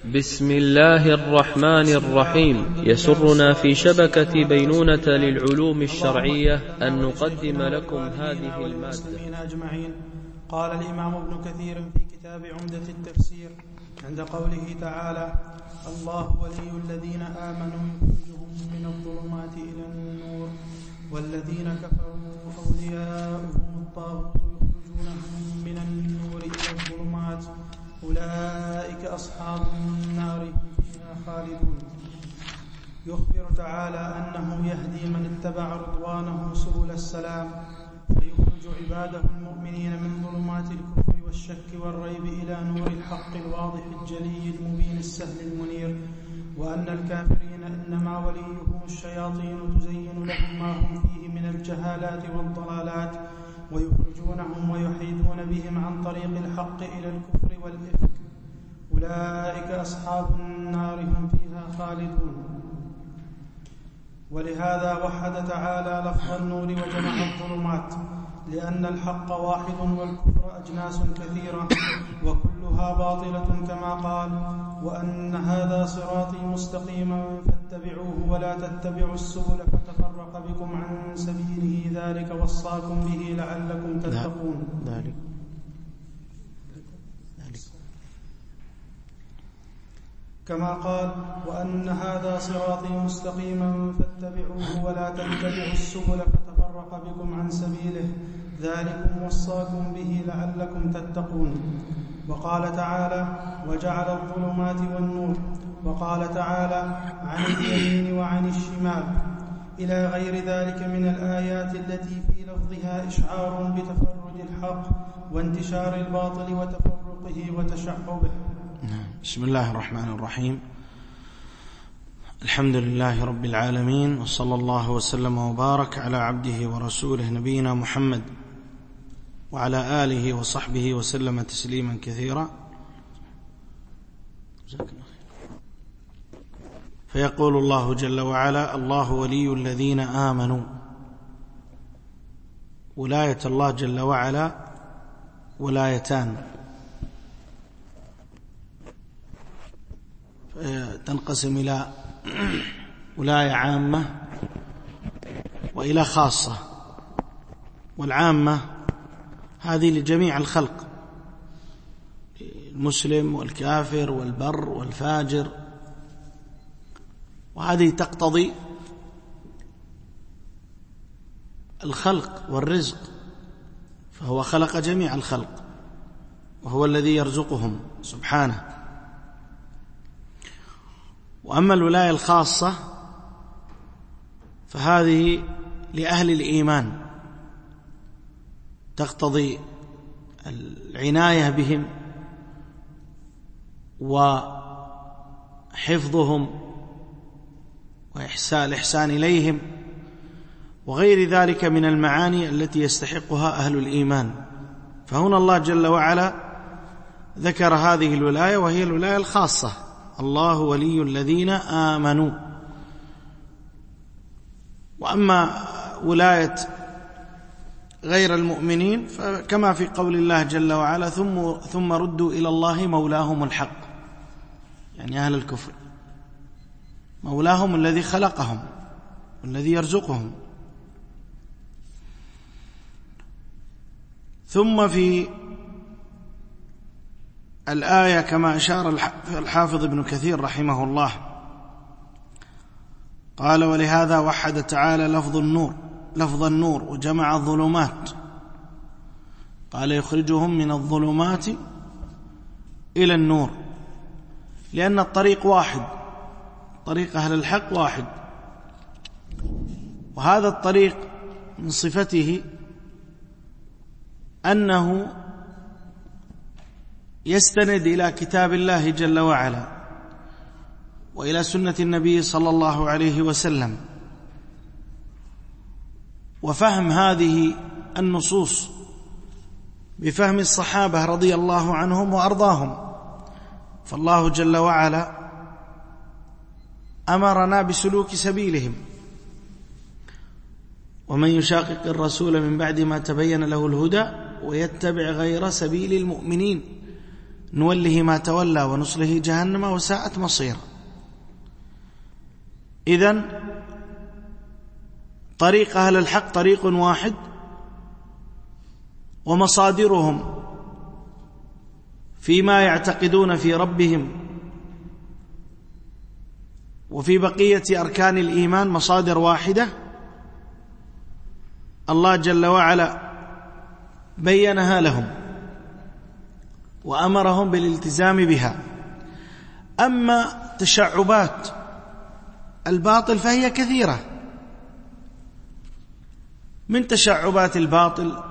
بسم الله الرحمن الرحيم. يسرنا في شبكة بينونة للعلوم الشرعية أن نقدم لكم هذه المادة. أجمعين. قال الإمام ابن كثير في كتاب عمدة التفسير عند قوله تعالى: الله ولي الذين آمنوا يخرجهم من الظلمات إلى النور والذين كفروا أولياؤهم الطاغوت يخرجونهم من النور إلى الظلمات أولئك أصحاب النار فيها خالدون. يخبر تعالى أنه يهدي من اتبع رضوانه سبل السلام فيخرج عباده المؤمنين من ظلمات الكفر والشك والريب إلى نور الحق الواضح الجلي المبين السهل المنير، وأن الكافرين إنما وليهم الشياطين تزين لهم ما هم فيه من الجهالات والضلالات ويخرجونهم ويحيدون بهم عن طريق الحق إلى الكفر والإفك. أولئك أصحاب النار هم فيها خالدون. ولهذا وحد تعالى لفظ النور وجمع الظلمات، لأن الحق واحد والكفر أجناس كثيرة وكلها باطلة، كما قال: وأن هذا صراطي مستقيما فاتبعوه ولا تتبعوا السبل فتفرق بكم عن سبيله ذلك وصاكم به لعلكم تتقون. كما قال: وأن هذا صراطي مستقيما فاتبعوه ولا تتبعوا السبل فتفرق بكم عن سبيله ذلكم وصاكم به لعلكم تتقون. وقال تعالى: وجعل الظلمات والنور. وقال تعالى: عن اليمين وعن الشمال، إلى غير ذلك من الآيات التي في لفظها إشعار بتفرد الحق وانتشار الباطل وتفرقه وتشعبه. بسم الله الرحمن الرحيم. الحمد لله رب العالمين، وصلى الله وسلم وبارك على عبده ورسوله نبينا محمد وعلى آله وصحبه وسلم تسليما كثيرا. فيقول الله جل وعلا: الله ولي الذين آمنوا. ولاية الله جل وعلا ولايتان، تنقسم إلى ولاية عامة وإلى خاصة. والعامة هذه لجميع الخلق، المسلم والكافر والبر والفاجر، وهذه تقتضي الخلق والرزق، فهو خلق جميع الخلق وهو الذي يرزقهم سبحانه. وأما الولاية الخاصة فهذه لأهل الإيمان، تقتضي العناية بهم وحفظهم والإحسان إليهم وغير ذلك من المعاني التي يستحقها أهل الإيمان. فهنا الله جل وعلا ذكر هذه الولاية وهي الولاية الخاصة: الله ولي الذين آمنوا. وأما ولاية غير المؤمنين فكما في قول الله جل وعلا: ثم ردوا إلى الله مولاهم الحق، يعني أهل الكفر مولاهم الذي خلقهم والذي يرزقهم. ثم في الآية كما أشار الحافظ ابن كثير رحمه الله قال: ولهذا وحد تعالى لفظ النور وجمع الظلمات. قال: يخرجهم من الظلمات إلى النور، لأن الطريق واحد، طريق أهل الحق واحد، وهذا الطريق من صفته أنه يستند إلى كتاب الله جل وعلا وإلى سنة النبي صلى الله عليه وسلم، وفهم هذه النصوص بفهم الصحابة رضي الله عنهم وأرضاهم. فالله جل وعلا أمرنا بسلوك سبيلهم: ومن يشاقق الرسول من بعد ما تبين له الهدى ويتبع غير سبيل المؤمنين نوله ما تولى ونصله جهنم وساءت مصيرا. إذن طريق أهل الحق طريق واحد، ومصادرهم فيما يعتقدون في ربهم وفي بقية أركان الإيمان مصادر واحدة. الله جل وعلا بينها لهم وأمرهم بالالتزام بها. أما تشعبات الباطل فهي كثيرة. من تشعبات الباطل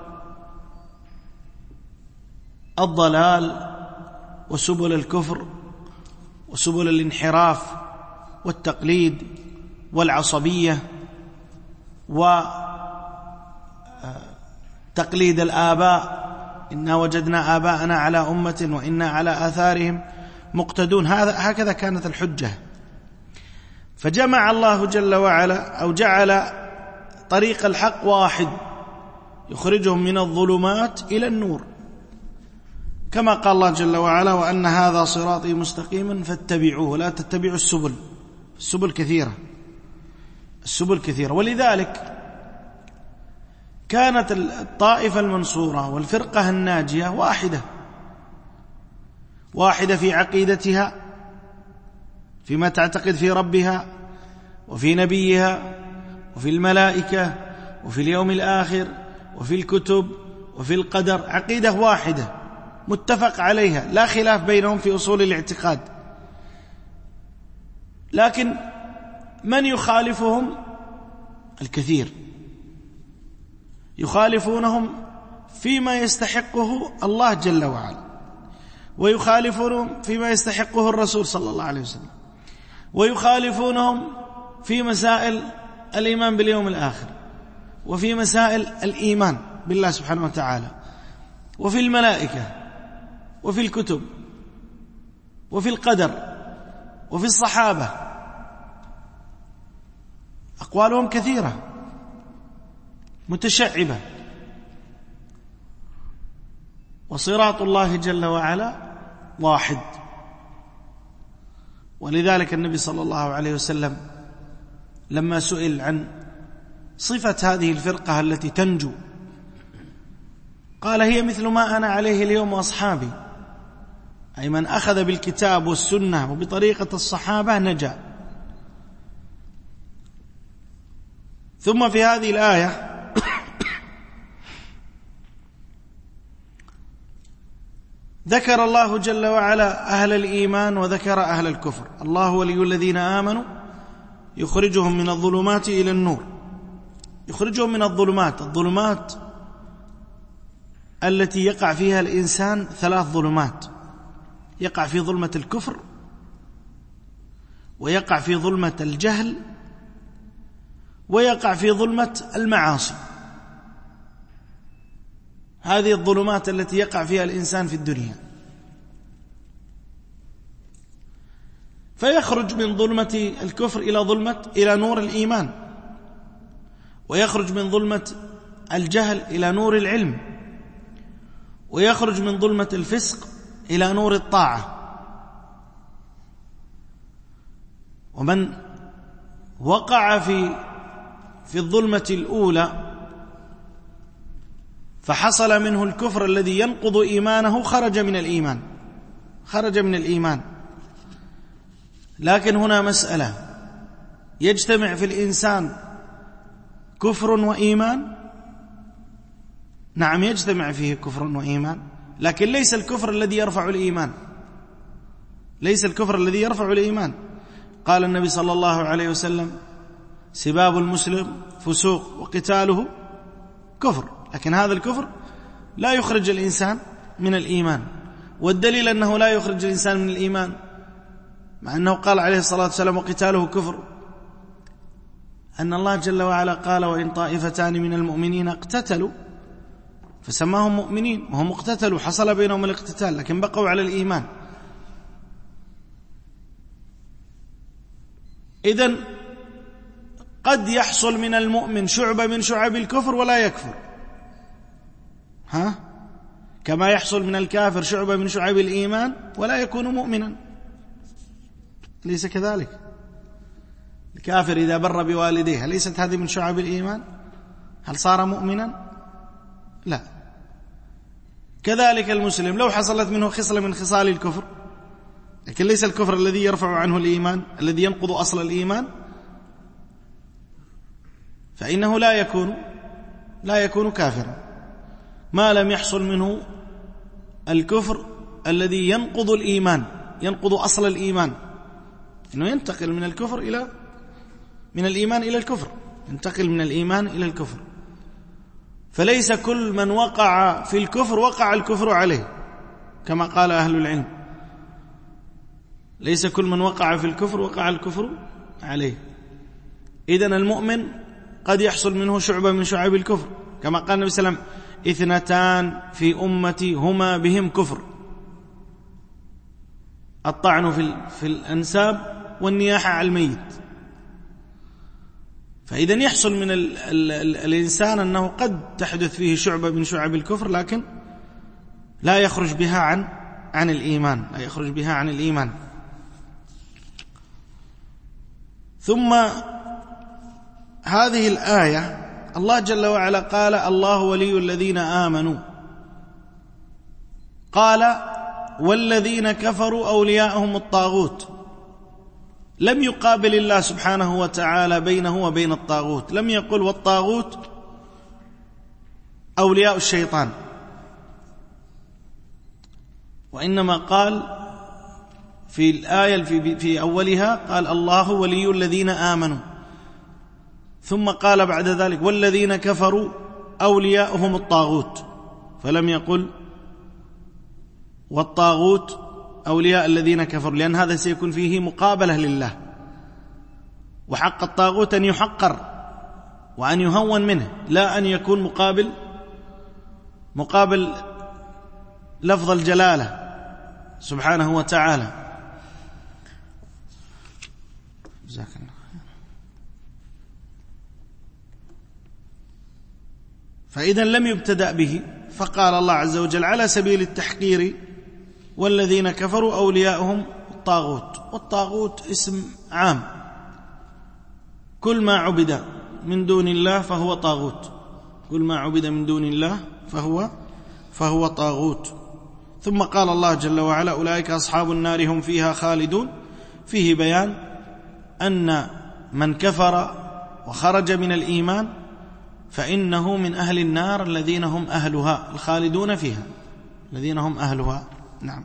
الضلال وسبل الكفر وسبل الانحراف والتقليد والعصبية وتقليد الآباء، إنا وجدنا آباءنا على أمة وإنا على آثارهم مقتدون. هكذا كانت الحجة. فجمع الله جل وعلا أو جعل طريق الحق واحد يخرجهم من الظلمات إلى النور، كما قال الله جل وعلا: وأن هذا صراطي مستقيما فاتبعوه لا تتبعوا السبل. السبل كثيرة. ولذلك كانت الطائفة المنصورة والفرقة الناجية واحدة في عقيدتها، فيما تعتقد في ربها وفي نبيها وفي الملائكة وفي اليوم الآخر وفي الكتب وفي القدر. عقيدة واحدة متفق عليها، لا خلاف بينهم في أصول الاعتقاد. لكن من يخالفهم؟ الكثير. يخالفونهم فيما يستحقه الله جل وعلا، ويخالفونهم فيما يستحقه الرسول صلى الله عليه وسلم، ويخالفونهم في مسائل الإيمان باليوم الآخر، وفي مسائل الإيمان بالله سبحانه وتعالى، وفي الملائكة، وفي الكتب، وفي القدر، وفي الصحابة. أقوالهم كثيرة متشعبة. وصراط الله جل وعلا واحد. ولذلك النبي صلى الله عليه وسلم لما سئل عن صفة هذه الفرقة التي تنجو قال: هي مثل ما أنا عليه اليوم وأصحابي، أي من أخذ بالكتاب والسنة وبطريقة الصحابة نجا. ثم في هذه الآية ذكر الله جل وعلا أهل الإيمان وذكر أهل الكفر. الله ولي الذين آمنوا يخرجهم من الظلمات إلى النور. يخرجهم من الظلمات التي يقع فيها الإنسان 3 ظلمات: يقع في ظلمة الكفر، ويقع في ظلمة الجهل، ويقع في ظلمة المعاصي. هذه الظلمات التي يقع فيها الإنسان في الدنيا. فيخرج من ظلمة الكفر إلى نور الإيمان، ويخرج من ظلمة الجهل إلى نور العلم، ويخرج من ظلمة الفسق إلى نور الطاعة. ومن وقع في الظلمة الأولى فحصل منه الكفر الذي ينقض إيمانه، خرج من الإيمان. لكن هنا مسألة: يجتمع في الإنسان كفر وإيمان؟ نعم، يجتمع فيه كفر وإيمان، لكن ليس الكفر الذي يرفع الإيمان. قال النبي صلى الله عليه وسلم: سباب المسلم فسوق وقتاله كفر. لكن هذا الكفر لا يخرج الإنسان من الإيمان. والدليل أنه لا يخرج الإنسان من الإيمان مع أنه قال عليه الصلاة والسلام: وقتاله كفر، أن الله جل وعلا قال: وإن طائفتان من المؤمنين اقتتلوا، فسماهم مؤمنين وهم اقتتلوا، حصل بينهم الاقتتال لكن بقوا على الإيمان. إذن قد يحصل من المؤمن شعبة من شعب الكفر ولا يكفر. كما يحصل من الكافر شعبة من شعب الإيمان ولا يكون مؤمنا. ليس كذلك؟ الكافر إذا بر بوالديه ليست هذه من شعب الإيمان؟ هل صار مؤمنا؟ لا. كذلك المسلم لو حصلت منه خصلة من خصال الكفر، لكن ليس الكفر الذي يرفع عنه الإيمان، الذي ينقض أصل الإيمان، فإنه لا يكون كافرا ما لم يحصل منه الكفر الذي ينقض الإيمان، ينقض أصل الإيمان، إنه ينتقل من الإيمان إلى الكفر، ينتقل من الإيمان إلى الكفر. فليس كل من وقع في الكفر وقع الكفر عليه، كما قال أهل العلم، ليس كل من وقع في الكفر وقع الكفر عليه. إذن المؤمن قد يحصل منه شعبة من شعب الكفر، كما قال النبي صلى الله عليه وسلم: 2 في أمتي هما بهم كفر: الطعن في الأنساب والنياحة على الميت. فإذن يحصل من الإنسان أنه قد تحدث فيه شعبة من شعب الكفر، لكن لا يخرج بها عن الإيمان، لا يخرج بها عن الإيمان. ثم هذه الآية الله جل وعلا قال: الله ولي الذين آمنوا، قال: والذين كفروا أولياءهم الطاغوت. لم يقابل الله سبحانه وتعالى بينه وبين الطاغوت، لم يقل والطاغوت أولياء الشيطان، وإنما قال في الآية في أولها قال: الله ولي الذين آمنوا، ثم قال بعد ذلك: والذين كفروا أولياؤهم الطاغوت، فلم يقل والطاغوت أولياء الذين كفروا، لأن هذا سيكون فيه مقابلة لله، وحق الطاغوت أن يحقر وأن يهون منه، لا أن يكون مقابل لفظ الجلالة سبحانه وتعالى. جزاك الله. فإذا لم يبتدأ به، فقال الله عز وجل على سبيل التحقير: والذين كفروا أولياؤهم الطاغوت. والطاغوت اسم عام، كل ما عبد من دون الله فهو طاغوت، كل ما عبد من دون الله فهو طاغوت. ثم قال الله جل وعلا: أولئك أصحاب النار هم فيها خالدون. فيه بيان أن من كفر وخرج من الإيمان فإنه من أهل النار الذين هم أهلها، الخالدون فيها، الذين هم أهلها. نعم.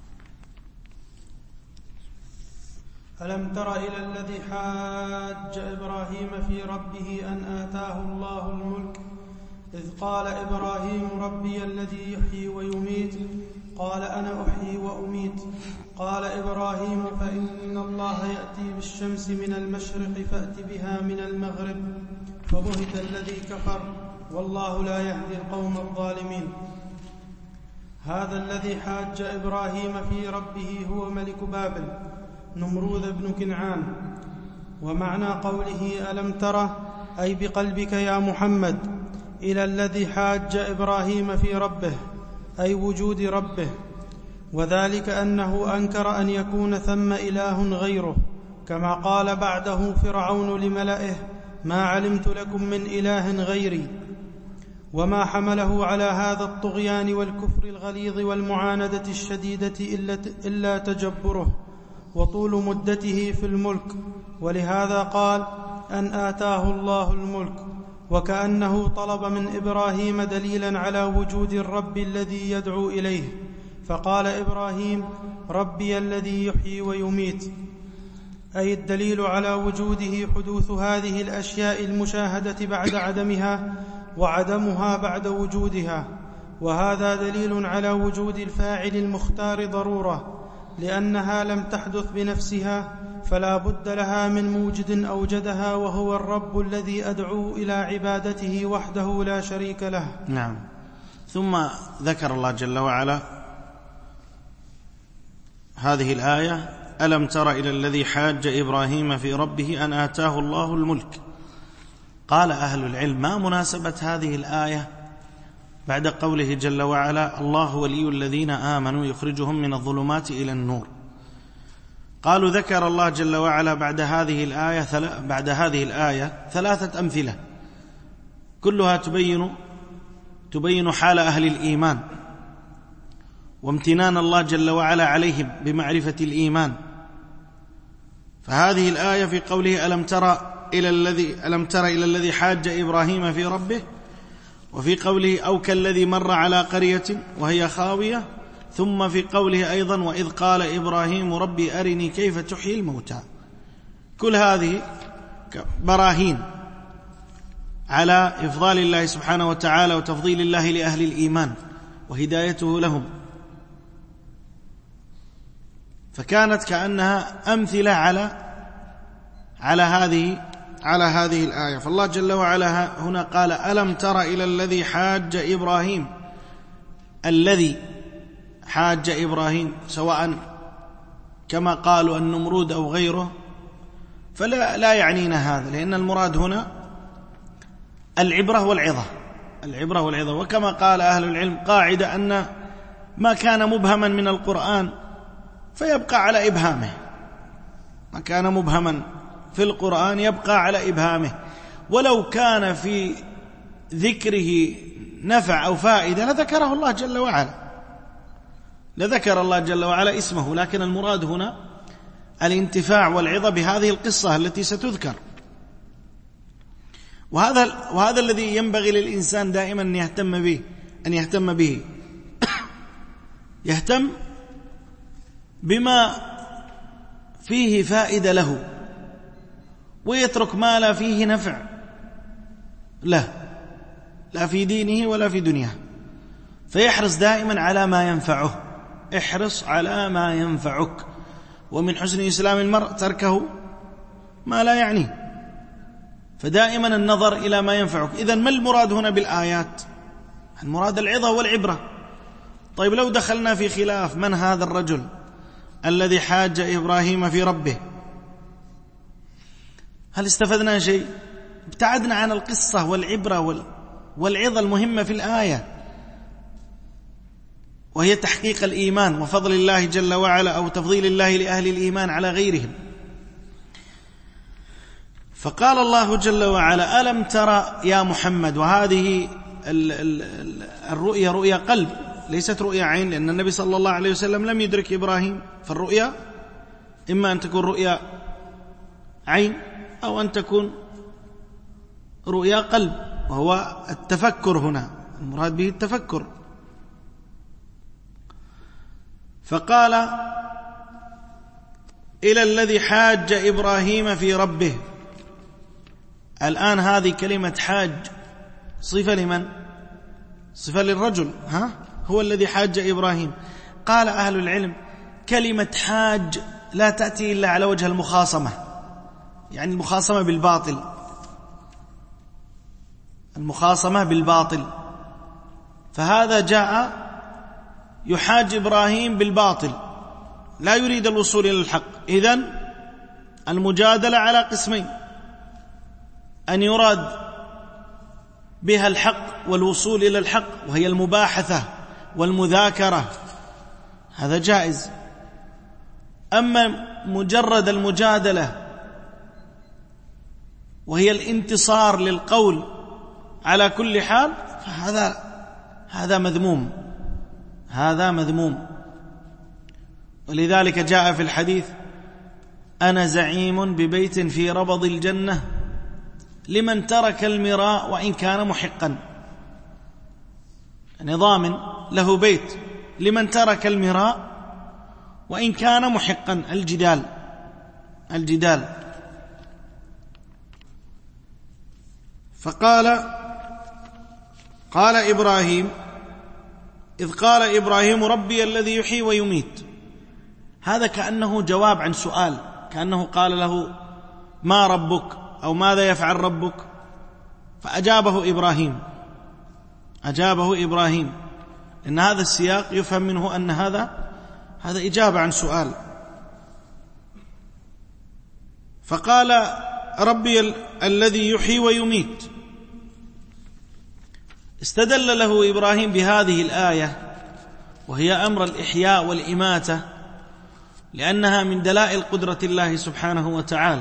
ألم تر إلى الذي حاج إبراهيم في ربه أن آتاه الله الملك إذ قال إبراهيم: ربي الذي يحيي ويميت قال: أنا أحيي وأميت. قال إبراهيم: فإن الله يأتي بالشمس من المشرق فأت بها من المغرب، فبهت الذي كفر والله لا يهدي القوم الظالمين. هذا الذي حاج إبراهيم في ربه هو ملك بابل نمرود بن كنعان. ومعنى قوله ألم تره أي بقلبك يا محمد إلى الذي حاج إبراهيم في ربه، أي وجود ربه، وذلك أنه أنكر أن يكون ثم إله غيره، كما قال بعده فرعون لملئه: ما علمت لكم من إله غيري. وما حمله على هذا الطغيان والكفر الغليظ والمعاندة الشديدة إلا تجبره وطول مدته في الملك، ولهذا قال: أن آتاه الله الملك، وكأنه طلب من إبراهيم دليلا على وجود الرب الذي يدعو إليه، فقال إبراهيم: ربي الذي يحيي ويميت، أي الدليل على وجوده حدوث هذه الأشياء المشاهدة بعد عدمها، وعدمها بعد وجودها. وهذا دليل على وجود الفاعل المختار ضرورة، لأنها لم تحدث بنفسها، فلا بد لها من موجد أوجدها، وهو الرب الذي أدعو إلى عبادته وحده لا شريك له. نعم. ثم ذكر الله جل وعلا هذه الآية: ألم تر إلى الذي حاج إبراهيم في ربه أن آتاه الله الملك. قال أهل العلم: ما مناسبة هذه الآية بعد قوله جل وعلا الله ولي الذين آمنوا يخرجهم من الظلمات إلى النور. قالوا ذكر الله جل وعلا بعد هذه الآية 3 أمثلة كلها تبين حال أهل الإيمان وامتنان الله جل وعلا عليهم بمعرفة الإيمان. فهذه الآية في قوله ألم تر إلى الذي حاج إبراهيم في ربه، وفي قوله أو كالذي مر على قرية وهي خاوية، ثم في قوله أيضا وإذ قال إبراهيم ربي أرني كيف تحيي الموتى. كل هذه براهين على إفضال الله سبحانه وتعالى وتفضيل الله لأهل الإيمان وهدايته لهم، فكانت كأنها أمثلة على هذه الآية. فالله جل وعلا هنا قال ألم تر إلى الذي حاج إبراهيم. الذي حاج إبراهيم سواء كما قالوا النمرود أو غيره فلا يعنينا هذا، لأن المراد هنا العبرة والعظة. وكما قال أهل العلم قاعدة أن ما كان مبهما من القرآن فيبقى على إبهامه، ما كان مبهما في القرآن يبقى على إبهامه، ولو كان في ذكره نفع أو فائدة لذكر الله جل وعلا اسمه، لكن المراد هنا الانتفاع والعظة بهذه القصة التي ستذكر. وهذا الذي ينبغي للإنسان دائما أن يهتم به يهتم بما فيه فائدة له، ويترك ما لا فيه نفع له، لا في دينه ولا في دنياه، فيحرص دائما على ما ينفعه. احرص على ما ينفعك، ومن حسن إسلام المرء تركه ما لا يعنيه، فدائما النظر إلى ما ينفعك. إذن ما المراد هنا بالآيات؟ المراد العظة والعبرة. طيب لو دخلنا في خلاف من هذا الرجل الذي حاج إبراهيم في ربه، هل استفدنا شيء؟ ابتعدنا عن القصة والعبرة والعظة المهمة في الآية، وهي تحقيق الإيمان وفضل الله جل وعلا أو تفضيل الله لأهل الإيمان على غيرهم. فقال الله جل وعلا ألم ترى يا محمد، وهذه الرؤيا رؤيا قلب ليست رؤيا عين، لأن النبي صلى الله عليه وسلم لم يدرك إبراهيم، فالرؤيا إما أن تكون رؤيا عين أو أن تكون رؤيا قلب، وهو التفكر هنا المراد به التفكر. فقال إلى الذي حاج إبراهيم في ربه. الآن هذه كلمة حاج صفة لمن؟ صفة للرجل، هو الذي حاج إبراهيم. قال أهل العلم كلمة حاج لا تأتي إلا على وجه المخاصمة، يعني المخاصمة بالباطل، فهذا جاء يحاج إبراهيم بالباطل لا يريد الوصول إلى الحق. إذن المجادلة على قسمين، أن يراد بها الحق والوصول إلى الحق وهي المباحثة والمذاكرة، هذا جائز. أما مجرد المجادلة وهي الانتصار للقول على كل حال فهذا مذموم. ولذلك جاء في الحديث أنا زعيم ببيت في ربض الجنة لمن ترك المراء وإن كان محقا، نظام له بيت لمن ترك المراء وإن كان محقا، الجدال. قال إبراهيم إذ قال إبراهيم ربي الذي يحيي ويميت، هذا كأنه جواب عن سؤال، كأنه قال له ما ربك أو ماذا يفعل ربك، فأجابه إبراهيم، إن هذا السياق يفهم منه أن هذا إجابة عن سؤال. فقال ربي الذي يحيي ويميت، استدل له إبراهيم بهذه الآية وهي أمر الإحياء والإماتة لأنها من دلائل قدرة الله سبحانه وتعالى،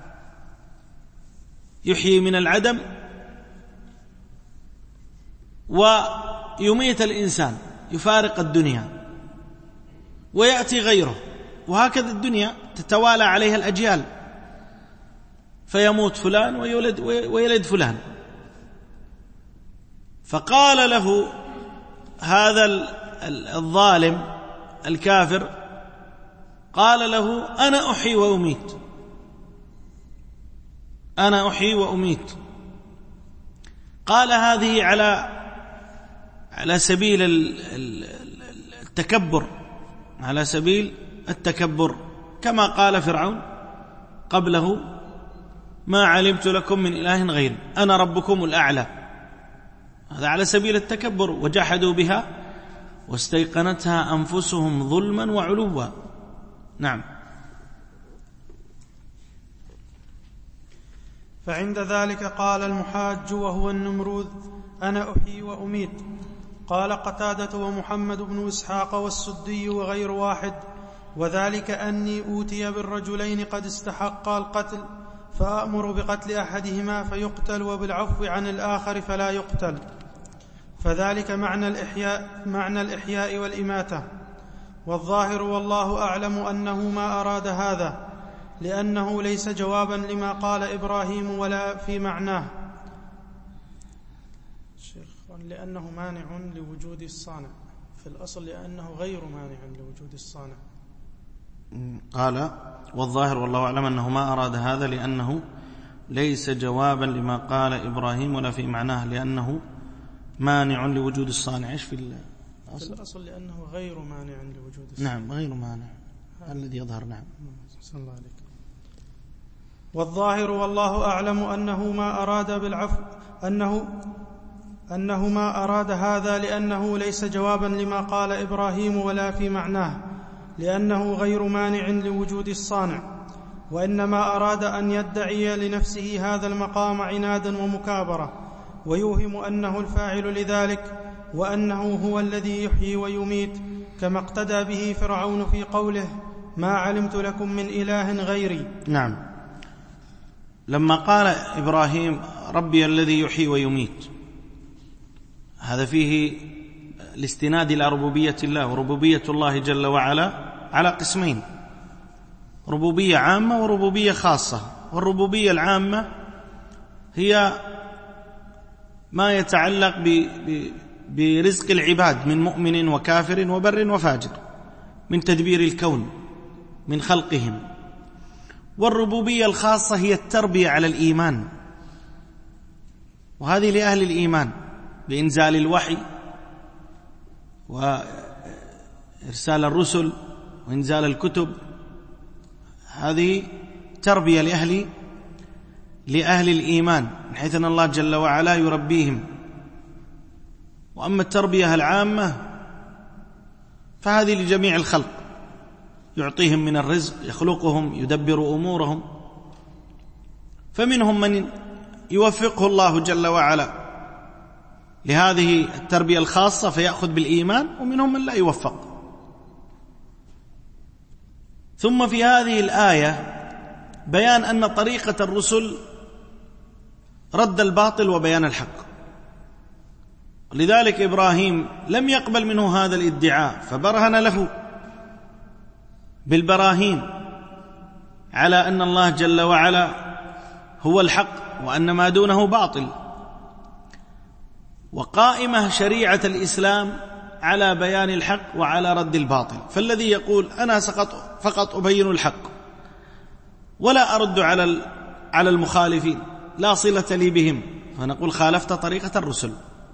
يحيي من العدم ويميت الإنسان، يفارق الدنيا ويأتي غيره، وهكذا الدنيا تتوالى عليها الأجيال، فيموت فلان ويولد فلان. فقال له هذا الظالم الكافر، قال له أنا أحيي وأميت، أنا أحيي وأميت. قال هذه على سبيل التكبر، على سبيل التكبر، كما قال فرعون قبله ما علمت لكم من إله غيري أنا ربكم الأعلى. هذا على سبيل التكبر، وجحدوا بها واستيقنتها أنفسهم ظلما وعلوا. نعم. فعند ذلك قال المحاج وهو النمروذ أنا أحيي وأميت. قال قتادة ومحمد بن إسحاق والسدي وغير واحد: وذلك أني أوتي بالرجلين قد استحقا القتل فأأمر بقتل أحدهما فيقتل وبالعفو عن الآخر فلا يقتل، فذلك معنى الإحياء والإماتة. والظاهر والله أعلم أنه ما أراد هذا، لأنه ليس جوابا لما قال إبراهيم ولا في معناه، لأنه مانع لوجود الصانع، في الأصل لأنه غير مانع لوجود الصانع. قال والظاهر والله أعلم أنه ما أراد هذا لأنه ليس جوابا لما قال إبراهيم ولا في معناه، لأنه مانع لوجود الصانع. إيش في الأصل لأنه غير مانع لوجود الصانع. نعم، غير مانع الذي يظهر. نعم. صلى الله عليك. والظاهر والله أعلم أنه ما أراد بالعفو أنه ما أراد هذا لأنه ليس جوابا لما قال إبراهيم ولا في معناه، لأنه غير مانع لوجود الصانع، وإنما أراد أن يدعي لنفسه هذا المقام عنادا ومكابرة، ويوهم أنه الفاعل لذلك، وأنه هو الذي يحيي ويميت، كما اقتدى به فرعون في قوله ما علمت لكم من إله غيري. نعم. لما قال إبراهيم ربي الذي يحيي ويميت، هذا فيه الاستناد إلى ربوبية الله، وربوبية الله جل وعلا على قسمين: ربوبية عامة وربوبية خاصة. والربوبية العامة هي ما يتعلق برزق العباد من مؤمن وكافر وبر وفاجر، من تدبير الكون، من خلقهم. والربوبية الخاصة هي التربية على الإيمان، وهذه لأهل الإيمان بإنزال الوحي وإرسال الرسل وإنزال الكتب. هذه تربية لأهل الإيمان، من حيث أن الله جل وعلا يربيهم. وأما التربية العامة فهذه لجميع الخلق، يعطيهم من الرزق، يخلقهم، يدبر أمورهم. فمنهم من يوفقه الله جل وعلا لهذه التربية الخاصة فيأخذ بالإيمان، ومنهم من لا يوفق. ثم في هذه الآية بيان أن طريقة الرسل رد الباطل وبيان الحق، لذلك إبراهيم لم يقبل منه هذا الادعاء، فبرهن له بالبراهين على أن الله جل وعلا هو الحق وأن ما دونه باطل. وقائمة شريعة الإسلام على بيان الحق وعلى رد الباطل. فالذي يقول أنا فقط أبين الحق ولا أرد على المخالفين، لا صلة لي بهم، فنقول خالفت طريقة الرسل.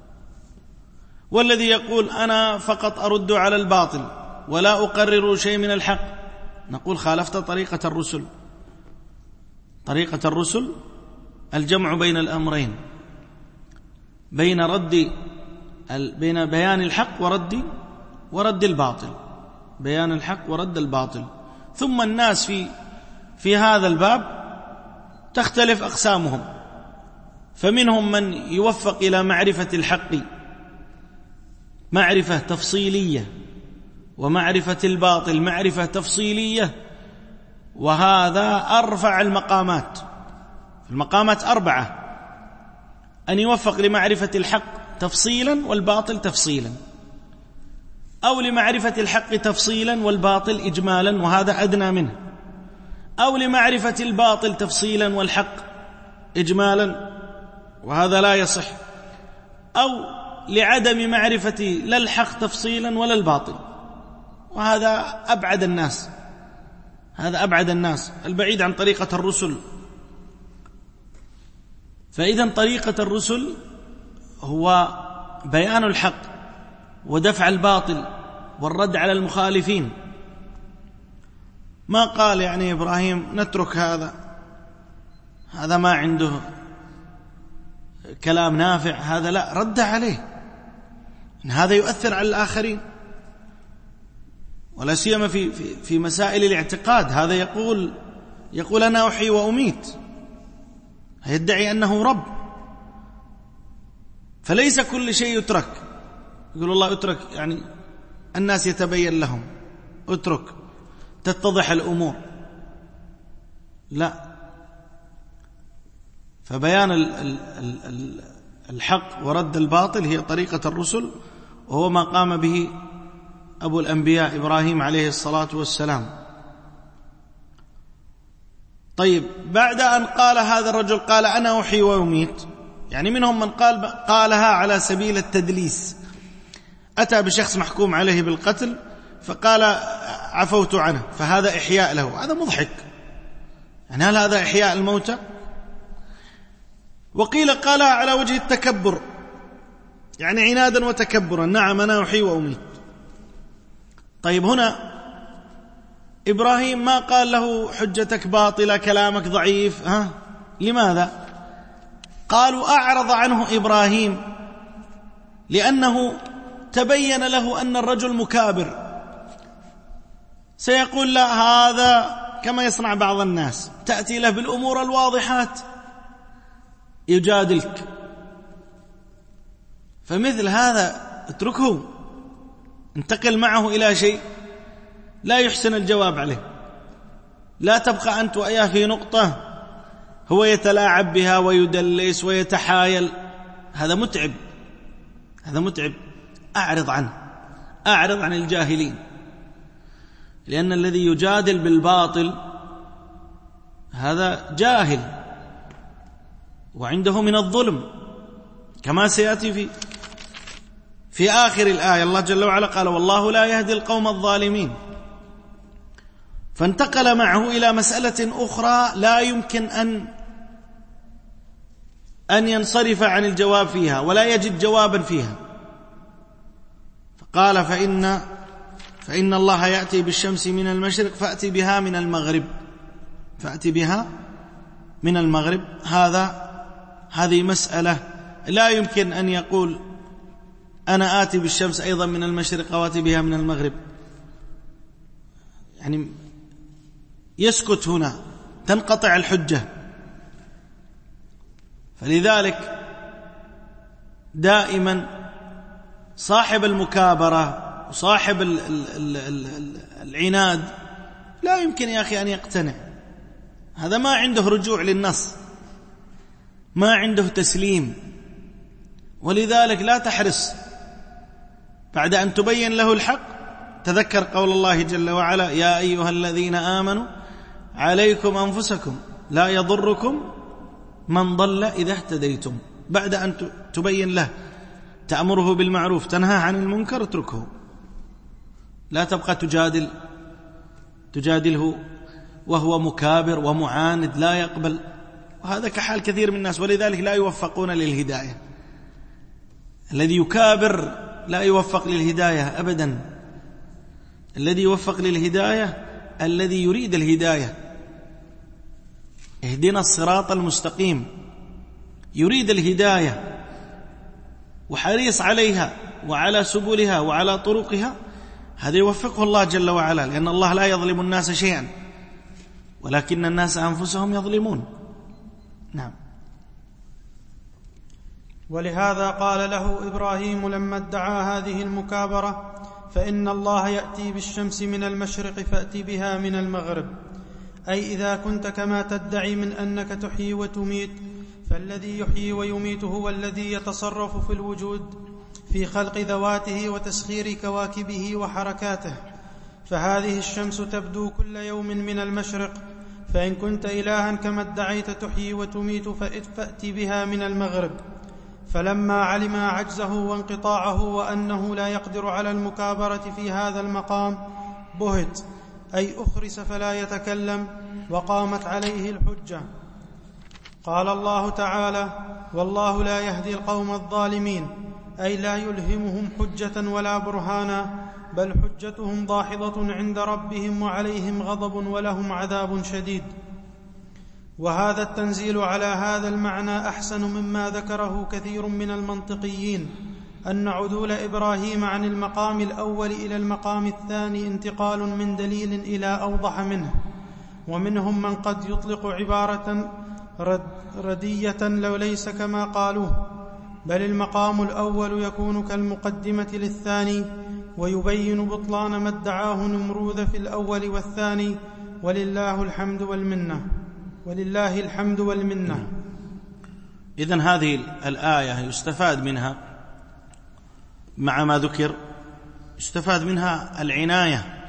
والذي يقول أنا فقط أرد على الباطل ولا أقرر شيء من الحق، نقول خالفت طريقة الرسل. طريقة الرسل الجمع بين الأمرين، بين بيان الحق ورد الباطل، بيان الحق ورد الباطل. ثم الناس في هذا الباب تختلف أقسامهم، فمنهم من يوفق إلى معرفة الحق معرفة تفصيلية، ومعرفة الباطل معرفة تفصيلية، وهذا أرفع المقامات. المقامات 4: أن يوفق لمعرفة الحق تفصيلا والباطل تفصيلا، أو لمعرفة الحق تفصيلا والباطل إجمالا، وهذا أدنى منه، أو لمعرفة الباطل تفصيلا والحق إجمالا، وهذا لا يصح، أو لعدم معرفة لا الحق تفصيلا ولا الباطل، وهذا أبعد الناس، هذا أبعد الناس، البعيد عن طريقة الرسل. فإذا طريقة الرسل هو بيان الحق ودفع الباطل والرد على المخالفين. ما قال يعني إبراهيم نترك هذا ما عنده كلام نافع، هذا لا، رد عليه، إن هذا يؤثر على الآخرين، ولا سيما في مسائل الاعتقاد. هذا يقول أنا أحيي وأميت، يدعي أنه رب، فليس كل شيء يترك. يقول الله اترك، يعني الناس يتبين لهم، اترك تتضح الأمور، لا. فبيان الحق ورد الباطل هي طريقة الرسل، وهو ما قام به أبو الأنبياء إبراهيم عليه الصلاة والسلام. طيب، بعد أن قال هذا الرجل قال أنا أحيي وأميت، يعني منهم من قالها على سبيل التدليس، أتى بشخص محكوم عليه بالقتل فقال عفوت عنه، فهذا إحياء له، هذا مضحك. يعني هل هذا إحياء الموتى؟ وقيل قالها على وجه التكبر، يعني عنادا وتكبرا، نعم أنا أحيي وأميت. طيب، هنا إبراهيم ما قال له حجتك باطلة، كلامك ضعيف، لماذا؟ قالوا أعرض عنه إبراهيم لأنه تبين له أن الرجل مكابر، سيقول لا، هذا كما يصنع بعض الناس، تأتي له بالأمور الواضحات يجادلك، فمثل هذا اتركه، انتقل معه إلى شيء لا يحسن الجواب عليه، لا تبقى أنت وإياه في نقطة هو يتلاعب بها ويدلس ويتحايل، هذا متعب، هذا متعب. أعرض عنه، أعرض عن الجاهلين، لأن الذي يجادل بالباطل هذا جاهل وعنده من الظلم، كما سيأتي في آخر الآية. الله جل وعلا قال والله لا يهدي القوم الظالمين. فانتقل معه إلى مسألة أخرى لا يمكن أن ينصرف عن الجواب فيها ولا يجد جوابا فيها، فقال فإن الله يأتي بالشمس من المشرق فأتي بها من المغرب، فأتي بها من المغرب. هذه مسألة لا يمكن أن يقول أنا آتي بالشمس أيضا من المشرق وآتي بها من المغرب، يعني يسكت هنا، تنقطع الحجة. فلذلك دائما صاحب المكابرة وصاحب العناد لا يمكن يا أخي أن يقتنع، هذا ما عنده رجوع للنص، ما عنده تسليم. ولذلك لا تحرص بعد أن تبين له الحق، تذكر قول الله جل وعلا يا أيها الذين آمنوا عليكم أنفسكم لا يضركم من ضل إذا اهتديتم. بعد أن تبين له، تأمره بالمعروف تنهى عن المنكر، اتركه، لا تبقى تجادله وهو مكابر ومعاند لا يقبل، وهذا كحال كثير من الناس، ولذلك لا يوفقون للهداية. الذي يكابر لا يوفق للهداية أبدا. الذي يوفق للهداية الذي يريد الهداية، اهدنا الصراط المستقيم، يريد الهداية وحريص عليها وعلى سبلها وعلى طرقها، هذا يوفقه الله جل وعلا، لأن الله لا يظلم الناس شيئا ولكن الناس أنفسهم يظلمون. نعم. ولهذا قال له إبراهيم لما ادعى هذه المكابرة: فإن الله يأتي بالشمس من المشرق فأت بها من المغرب. أي إذا كنت كما تدعي من أنك تحيي وتميت، فالذي يحيي ويميت هو الذي يتصرف في الوجود في خلق ذواته وتسخير كواكبه وحركاته، فهذه الشمس تبدو كل يوم من المشرق. فإن كنت إلها كما ادعيت تحيي وتميت فأت بها من المغرب. فلما علم عجزه وانقطاعه وأنه لا يقدر على المكابرة في هذا المقام بهت، أي أخرس فلا يتكلم، وقامت عليه الحجة. قال الله تعالى: والله لا يهدي القوم الظالمين، أي لا يلهمهم حجة ولا برهانا، بل حجتهم داحضة عند ربهم وعليهم غضب ولهم عذاب شديد. وهذا التنزيل على هذا المعنى أحسن مما ذكره كثير من المنطقيين، أن عدول إبراهيم عن المقام الأول إلى المقام الثاني انتقال من دليل إلى أوضح منه. ومنهم من قد يطلق عبارة ردية لو ليس كما قالوه، بل المقام الأول يكون كالمقدمة للثاني، ويبين بطلان ما ادعاه نمروذ في الأول والثاني، ولله الحمد والمنة. إذن هذه الآية يستفاد منها مع ما ذكر، يستفاد منها العناية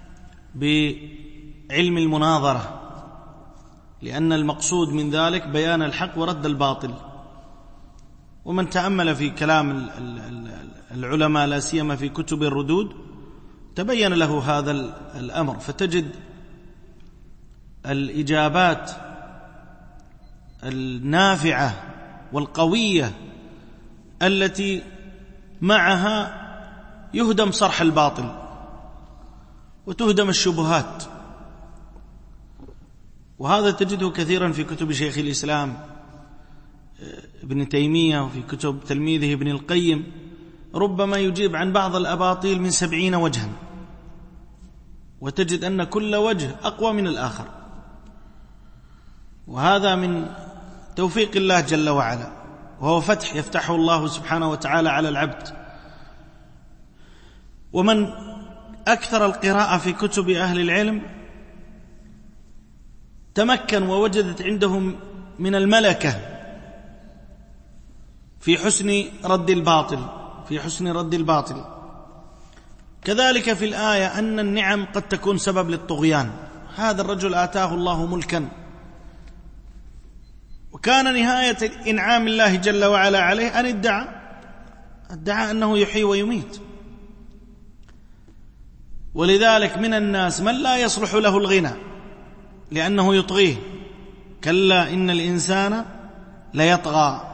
بعلم المناظرة، لأن المقصود من ذلك بيان الحق ورد الباطل. ومن تأمل في كلام العلماء لا سيما في كتب الردود تبين له هذا الأمر، فتجد الإجابات النافعة والقوية التي معها يهدم صرح الباطل وتهدم الشبهات. وهذا تجده كثيرا في كتب شيخ الإسلام ابن تيمية وفي كتب تلميذه ابن القيم، ربما يجيب عن بعض الأباطيل من 70 وجها، وتجد أن كل وجه أقوى من الآخر. وهذا من توفيق الله جل وعلا، وهو فتح يفتحه الله سبحانه وتعالى على العبد. ومن أكثر القراءة في كتب أهل العلم تمكن ووجدت عندهم من الملكة في حسن رد الباطل. كذلك في الآية أن النعم قد تكون سبب للطغيان. هذا الرجل آتاه الله ملكا، وكان نهاية إنعام الله جل وعلا عليه أن ادعى أنه يحيي ويميت. ولذلك من الناس من لا يصلح له الغنى لأنه يطغيه، كلا إن الإنسان ليطغى.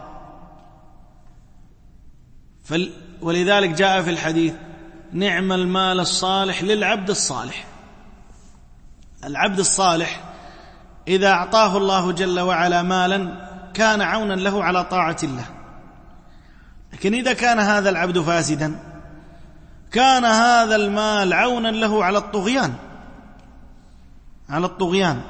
ولذلك جاء في الحديث: نعم المال الصالح للعبد الصالح. العبد الصالح إذا أعطاه الله جل وعلا مالا كان عونا له على طاعة الله، لكن إذا كان هذا العبد فاسدا كان هذا المال عونا له على الطغيان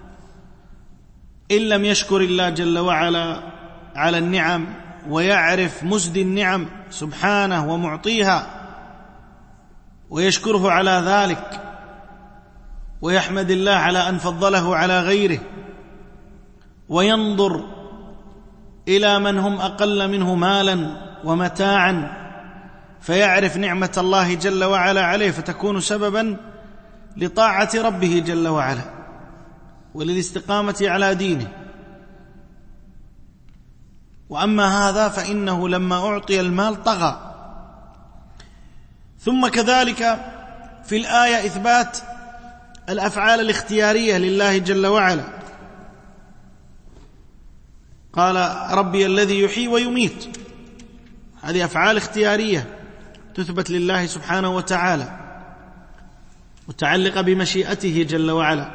إن لم يشكر الله جل وعلا على النعم ويعرف مسدي النعم سبحانه ومعطيها ويشكره على ذلك ويحمد الله على أن فضله على غيره، وينظر إلى من هم أقل منه مالا ومتاعا فيعرف نعمة الله جل وعلا عليه، فتكون سببا لطاعة ربه جل وعلا وللاستقامة على دينه. وأما هذا فإنه لما أعطي المال طغى. ثم كذلك في الآية إثبات الأفعال الاختيارية لله جل وعلا. قال: ربي الذي يحيي ويميت. هذه أفعال اختيارية تثبت لله سبحانه وتعالى متعلقة بمشيئته جل وعلا.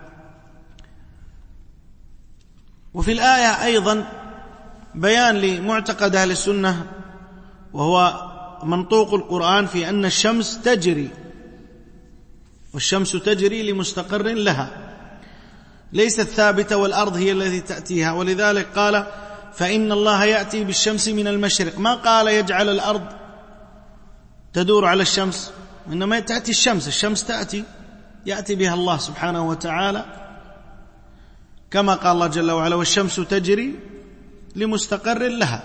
وفي الآية أيضا بيان لمعتقد أهل السنة، وهو منطوق القرآن في أن الشمس تجري، والشمس تجري لمستقر لها، ليست ثابتة والأرض هي التي تأتيها. ولذلك قال: فإن الله يأتي بالشمس من المشرق، ما قال يجعل الأرض تدور على الشمس، إنما تأتي الشمس تأتي يأتي بها الله سبحانه وتعالى، كما قال الله جل وعلا والشمس تجري لمستقر لها.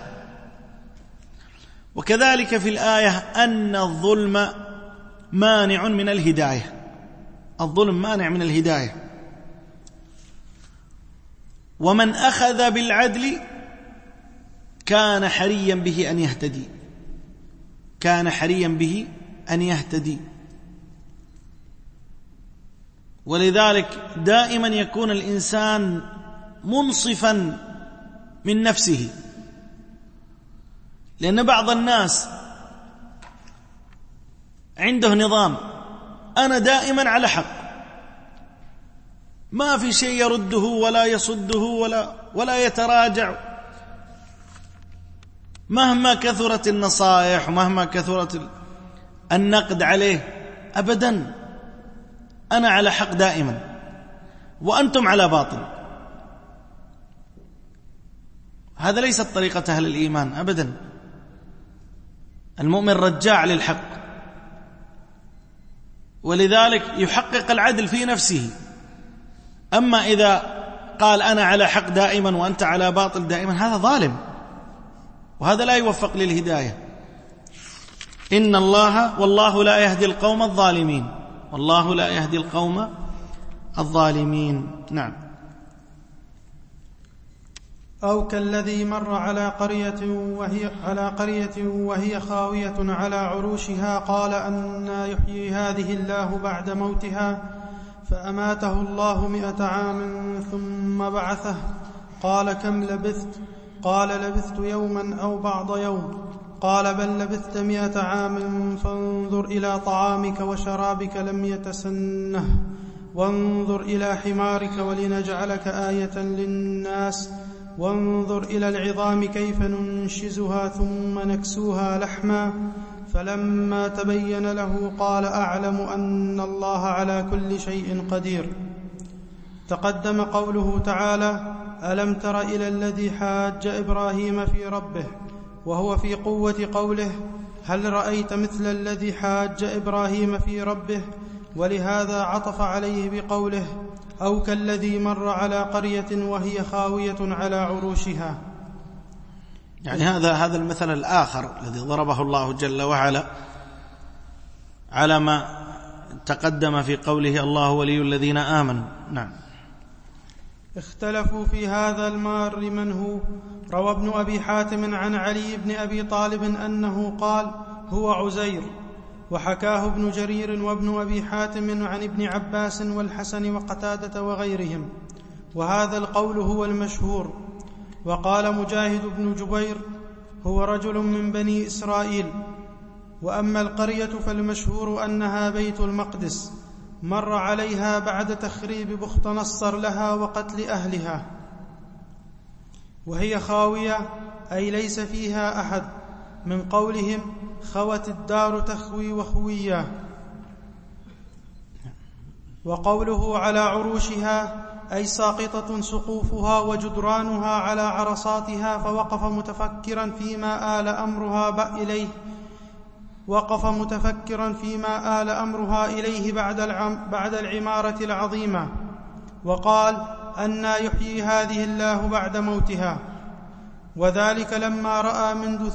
وكذلك في الآية أن الظلم مانع من الهداية، الظلم مانع من الهداية، ومن أخذ بالعدل كان حريا به أن يهتدي، كان حريا به أن يهتدي. ولذلك دائما يكون الإنسان منصفا من نفسه، لأن بعض الناس عنده نظام أنا دائما على حق، ما في شيء يرده ولا يصده ولا يتراجع، مهما كثرت النصائح ومهما كثرت النقد عليه أبدا، أنا على حق دائما وأنتم على باطل. هذا ليست طريقة أهل الإيمان أبدا. المؤمن رجاع للحق، ولذلك يحقق العدل في نفسه. أما إذا قال أنا على حق دائما وأنت على باطل دائما، هذا ظالم، وهذا لا يوفق للهداية. إن الله والله لا يهدي القوم الظالمين، والله لا يهدي القوم الظالمين. نعم. أو كالذي مر على قرية وهي خاوية على عروشها قال أنى يحيي هذه الله بعد موتها فأماته الله 100 عام ثم بعثه. قال كم لبثت؟ قال لبثت يوما أو بعض يوم. قال بل لبثت 100 عام فانظر إلى طعامك وشرابك لم يتسنه، وانظر إلى حمارك ولنجعلك آية للناس، وانظر إلى العظام كيف ننشزها ثم نكسوها لحما. فلما تبين له قال أعلم أن الله على كل شيء قدير. تقدم قوله تعالى ألم تر إلى الذي حاج إبراهيم في ربه، وهو في قوة قوله هل رأيت مثل الذي حاج إبراهيم في ربه، ولهذا عطف عليه بقوله أو كالذي مر على قرية وهي خاوية على عروشها. يعني هذا المثل الآخر الذي ضربه الله جل وعلا على ما تقدم في قوله الله ولي الذين آمنوا. نعم. اختلفوا في هذا المار من هو. روى ابن أبي حاتم عن علي بن أبي طالب أنه قال هو عزير، وحكاه ابن جرير وابن أبي حاتم عن ابن عباس والحسن وقتادة وغيرهم، وهذا القول هو المشهور. وقال مجاهد بن جبير هو رجل من بني إسرائيل. وأما القرية فالمشهور أنها بيت المقدس، مر عليها بعد تخريب بخت نصر لها وقتل أهلها، وهي خاوية أي ليس فيها أحد، من قولهم خوت الدار تخوي وخويا. وقوله على عروشها أي ساقطة سقوفها وجدرانها على عرصاتها، فوقف متفكرا فيما آل أمرها إليه بعد العمارة العظيمة. وقال أنى يحيي هذه الله بعد موتها، وذلك لما رأى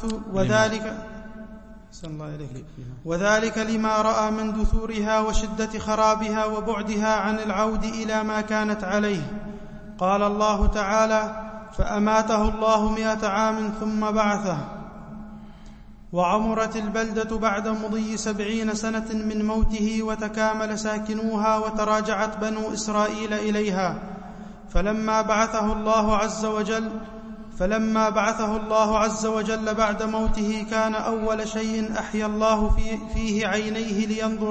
من دثورها وشدة خرابها وبعدها عن العود إلى ما كانت عليه. قال الله تعالى فأماته الله 100 عام ثم بعثه. وعمرت البلدة بعد مضي 70 سنة من موته، وتكامل ساكنوها، وتراجعت بنو إسرائيل إليها. فلما بعثه الله عز وجل بعد موته كان أول شيء أحيا الله فيه عينيه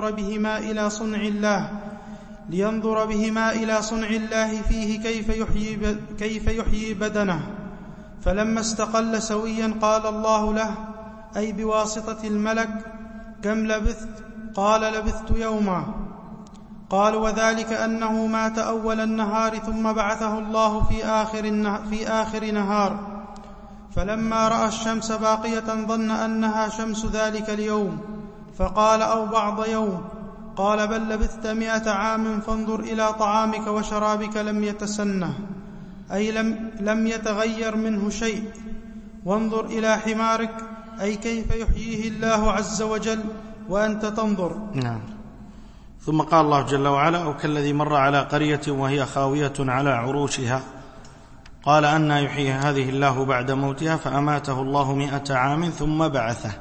لينظر بهما إلى صنع الله فيه كيف يحيي بدنه. فلما استقل سويا قال الله له أي بواسطة الملك كم لبثت؟ قال لبثت يوما. قال وذلك أنه مات أول النهار ثم بعثه الله في آخر نهار. فلما رأى الشمس باقية ظن أنها شمس ذلك اليوم فقال: أو بعض يوم. قال: بل لبثت 100 عام فانظر إلى طعامك وشرابك لم يتسنه، أي لم يتغير منه شيء، وانظر إلى حمارك، أي كيف يحييه الله عز وجل وأنت تنظر. نعم. ثم قال الله جل وعلا: أو كالذي مر على قرية وهي خاوية على عروشها قال أنى يحيي هذه الله بعد موتها فأماته الله 100 عام ثم بعثه.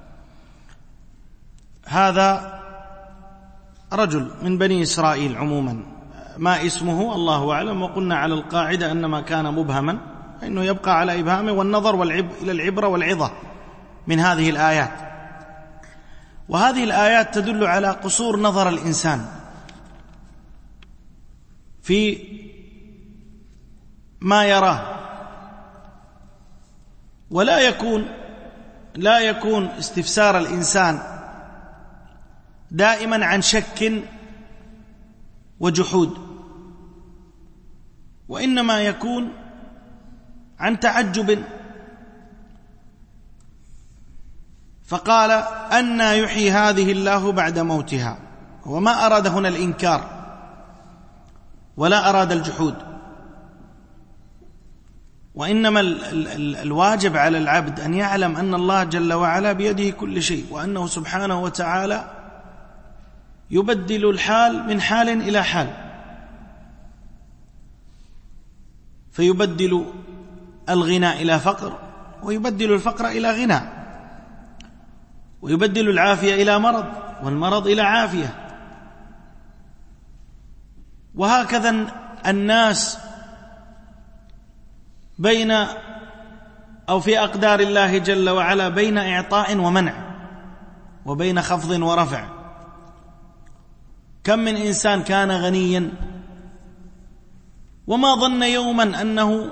هذا رجل من بني إسرائيل عموما، ما اسمه الله أعلم، وقلنا على القاعدة أن ما كان مبهما إنه يبقى على إبهامه، والنظر إلى العبرة والعظة من هذه الآيات. وهذه الآيات تدل على قصور نظر الإنسان في ما يراه، ولا يكون استفسار الإنسان دائما عن شك وجحود، وإنما يكون عن تعجب. فقال: أنى يحيي هذه الله بعد موتها. وما أراد هنا الإنكار ولا أراد الجحود، وإنما الواجب على العبد أن يعلم أن الله جل وعلا بيده كل شيء، وأنه سبحانه وتعالى يبدل الحال من حال إلى حال، فيبدل الغنى إلى فقر، ويبدل الفقر إلى غنى، ويبدل العافية إلى مرض، والمرض إلى عافية. وهكذا الناس بين أو في أقدار الله جل وعلا بين إعطاء ومنع، وبين خفض ورفع. كم من إنسان كان غنيا وما ظن يوما أنه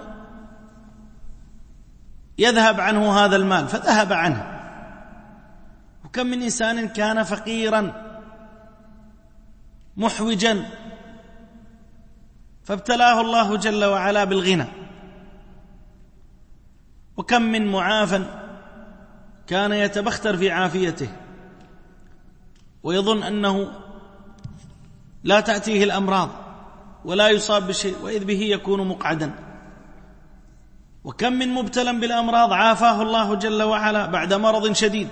يذهب عنه هذا المال فذهب عنه، وكم من إنسان كان فقيرا محوجا فابتلاه الله جل وعلا بالغنى، وكم من معافى كان يتبختر في عافيته ويظن أنه لا تأتيه الأمراض ولا يصاب بشيء، وإذ به يكون مقعدا. وكم من مبتلى بالأمراض عافاه الله جل وعلا بعد مرض شديد.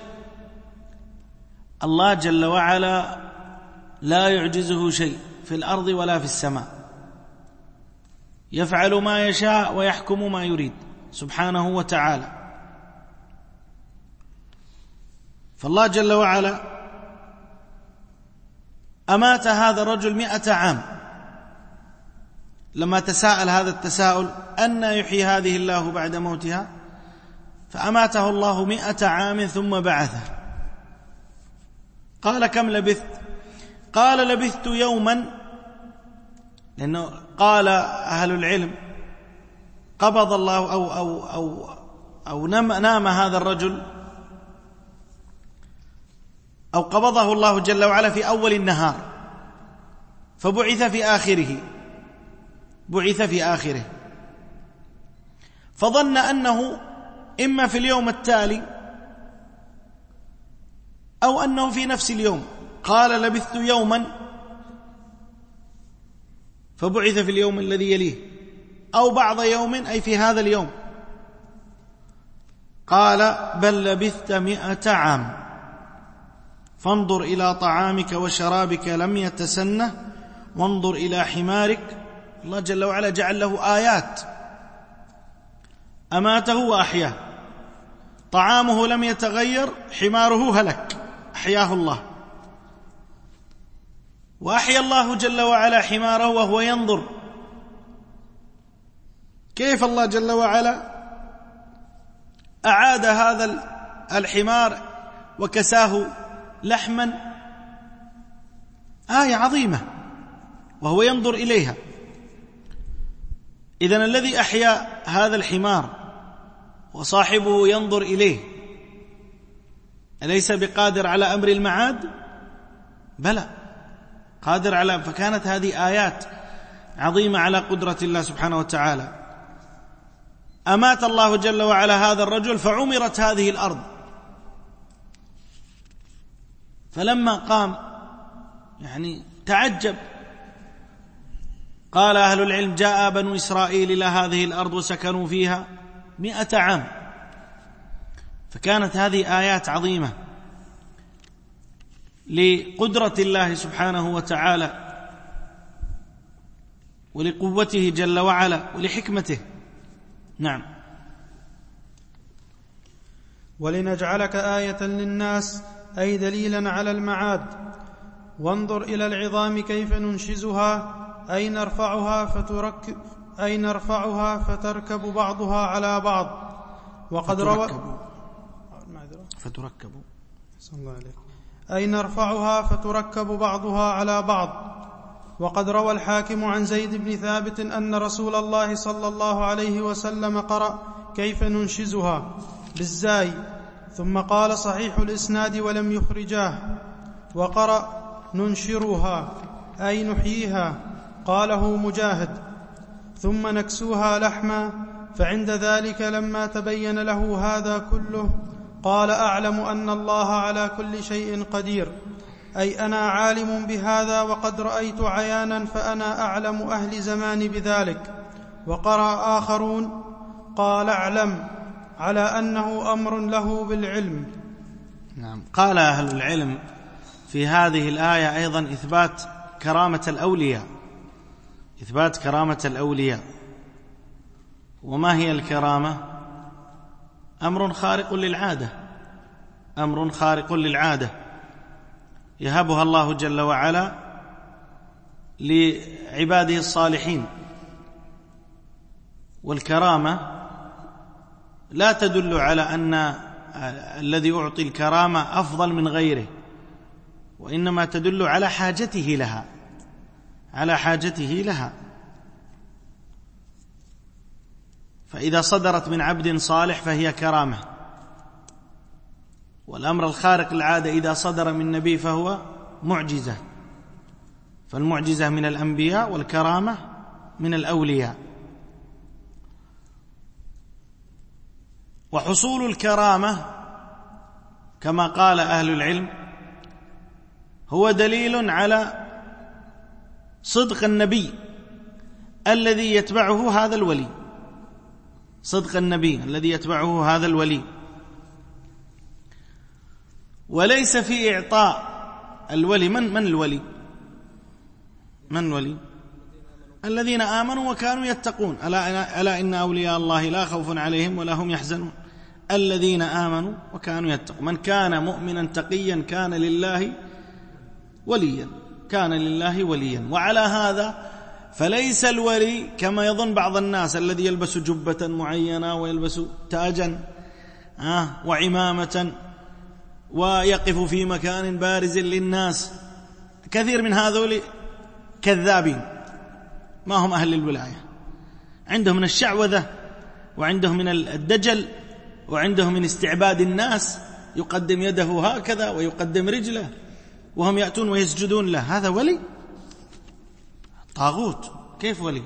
الله جل وعلا لا يعجزه شيء في الأرض ولا في السماء، يفعل ما يشاء ويحكم ما يريد سبحانه وتعالى. فالله جل وعلا أمات هذا الرجل 100 عام لما تساءل هذا التساؤل: أنى يحيي هذه الله بعد موتها؟ فأماته الله 100 عام ثم بعثه. قال: كم لبثت؟ قال: لبثت يوما، لأنه قال أهل العلم قبض الله أو نام هذا الرجل، أو قبضه الله جل وعلا في أول النهار، فبعث في آخره، فظن أنه إما في اليوم التالي أو أنه في نفس اليوم. قال: لبثت يوما فبعث في اليوم الذي يليه، أو بعض يوم أي في هذا اليوم. قال: بل لبثت 100 عام فانظر إلى طعامك وشرابك لم يتسنه، وانظر إلى حمارك. الله جل وعلا جعل له آيات، أماته وأحياه، طعامه لم يتغير، حماره هلك، أحياه الله. وأحيا الله جل وعلا حماره وهو ينظر كيف الله جل وعلا أعاد هذا الحمار وكساه لحما. آية عظيمة وهو ينظر إليها. إذن الذي أحيا هذا الحمار وصاحبه ينظر إليه أليس بقادر على أمر المعاد؟ بلى، قادر على. فكانت هذه آيات عظيمة على قدرة الله سبحانه وتعالى. أمات الله جل وعلا هذا الرجل فعمرت هذه الأرض. فلما قام يعني تعجب. قال أهل العلم: جاء بنو إسرائيل إلى هذه الأرض وسكنوا فيها 100 عام. فكانت هذه آيات عظيمة لقدرة الله سبحانه وتعالى ولقوته جل وعلا ولحكمته. نعم. ولنجعلك آية للناس، أي دليلا على المعاد. وانظر إلى العظام كيف ننشزها، أي نرفعها فتركب بعضها على بعض. وقد فتركب أي نرفعها فتركب بعضها على بعض. وقد روى الحاكم عن زيد بن ثابت أن رسول الله صلى الله عليه وسلم قرأ: كيف ننشزها بالزاي، ثم قال: صحيح الإسناد ولم يخرجاه. وقرأ: ننشرها أي نحييها، قاله مجاهد. ثم نكسوها لحما. فعند ذلك لما تبين له هذا كله قال: أعلم أن الله على كل شيء قدير، أي أنا عالم بهذا وقد رأيت عيانا، فأنا أعلم أهل زمان بذلك. وقرأ آخرون: قال: أعلم، على أنه أمر له بالعلم. نعم. قال أهل العلم في هذه الآية أيضا إثبات كرامة الأولياء، إثبات كرامة الأولياء. وما هي الكرامة؟ أمر خارق للعادة، أمر خارق للعادة يهبها الله جل وعلا لعباده الصالحين. والكرامة لا تدل على أن الذي أعطي الكرامة أفضل من غيره، وإنما تدل على حاجته لها، على حاجته لها. فإذا صدرت من عبد صالح فهي كرامة، والأمر الخارق للعادة إذا صدر من نبي فهو معجزة. فالمعجزة من الأنبياء والكرامة من الأولياء. وحصول الكرامة كما قال أهل العلم هو دليل على صدق النبي الذي يتبعه هذا الولي، صدق النبي الذي يتبعه هذا الولي. وليس في إعطاء الولي من الولي؟ من الولي؟ الذين آمنوا وكانوا يتقون. ألا إن أولياء الله لا خوف عليهم ولا هم يحزنون. الذين آمنوا وكانوا يتقون. من كان مؤمنا تقيا كان لله وليا، كان لله وليا. وعلى هذا فليس الولي كما يظن بعض الناس الذي يلبس جبة معينة ويلبس تاجا وعمامة ويقف في مكان بارز للناس. كثير من هذول كذابين، ما هم أهل الولاية. عندهم من الشعوذة، وعندهم من الدجل، وعندهم من استعباد الناس. يقدم يده هكذا ويقدم رجله وهم يأتون ويسجدون له. هذا ولي؟ طاغوت. كيف ولي؟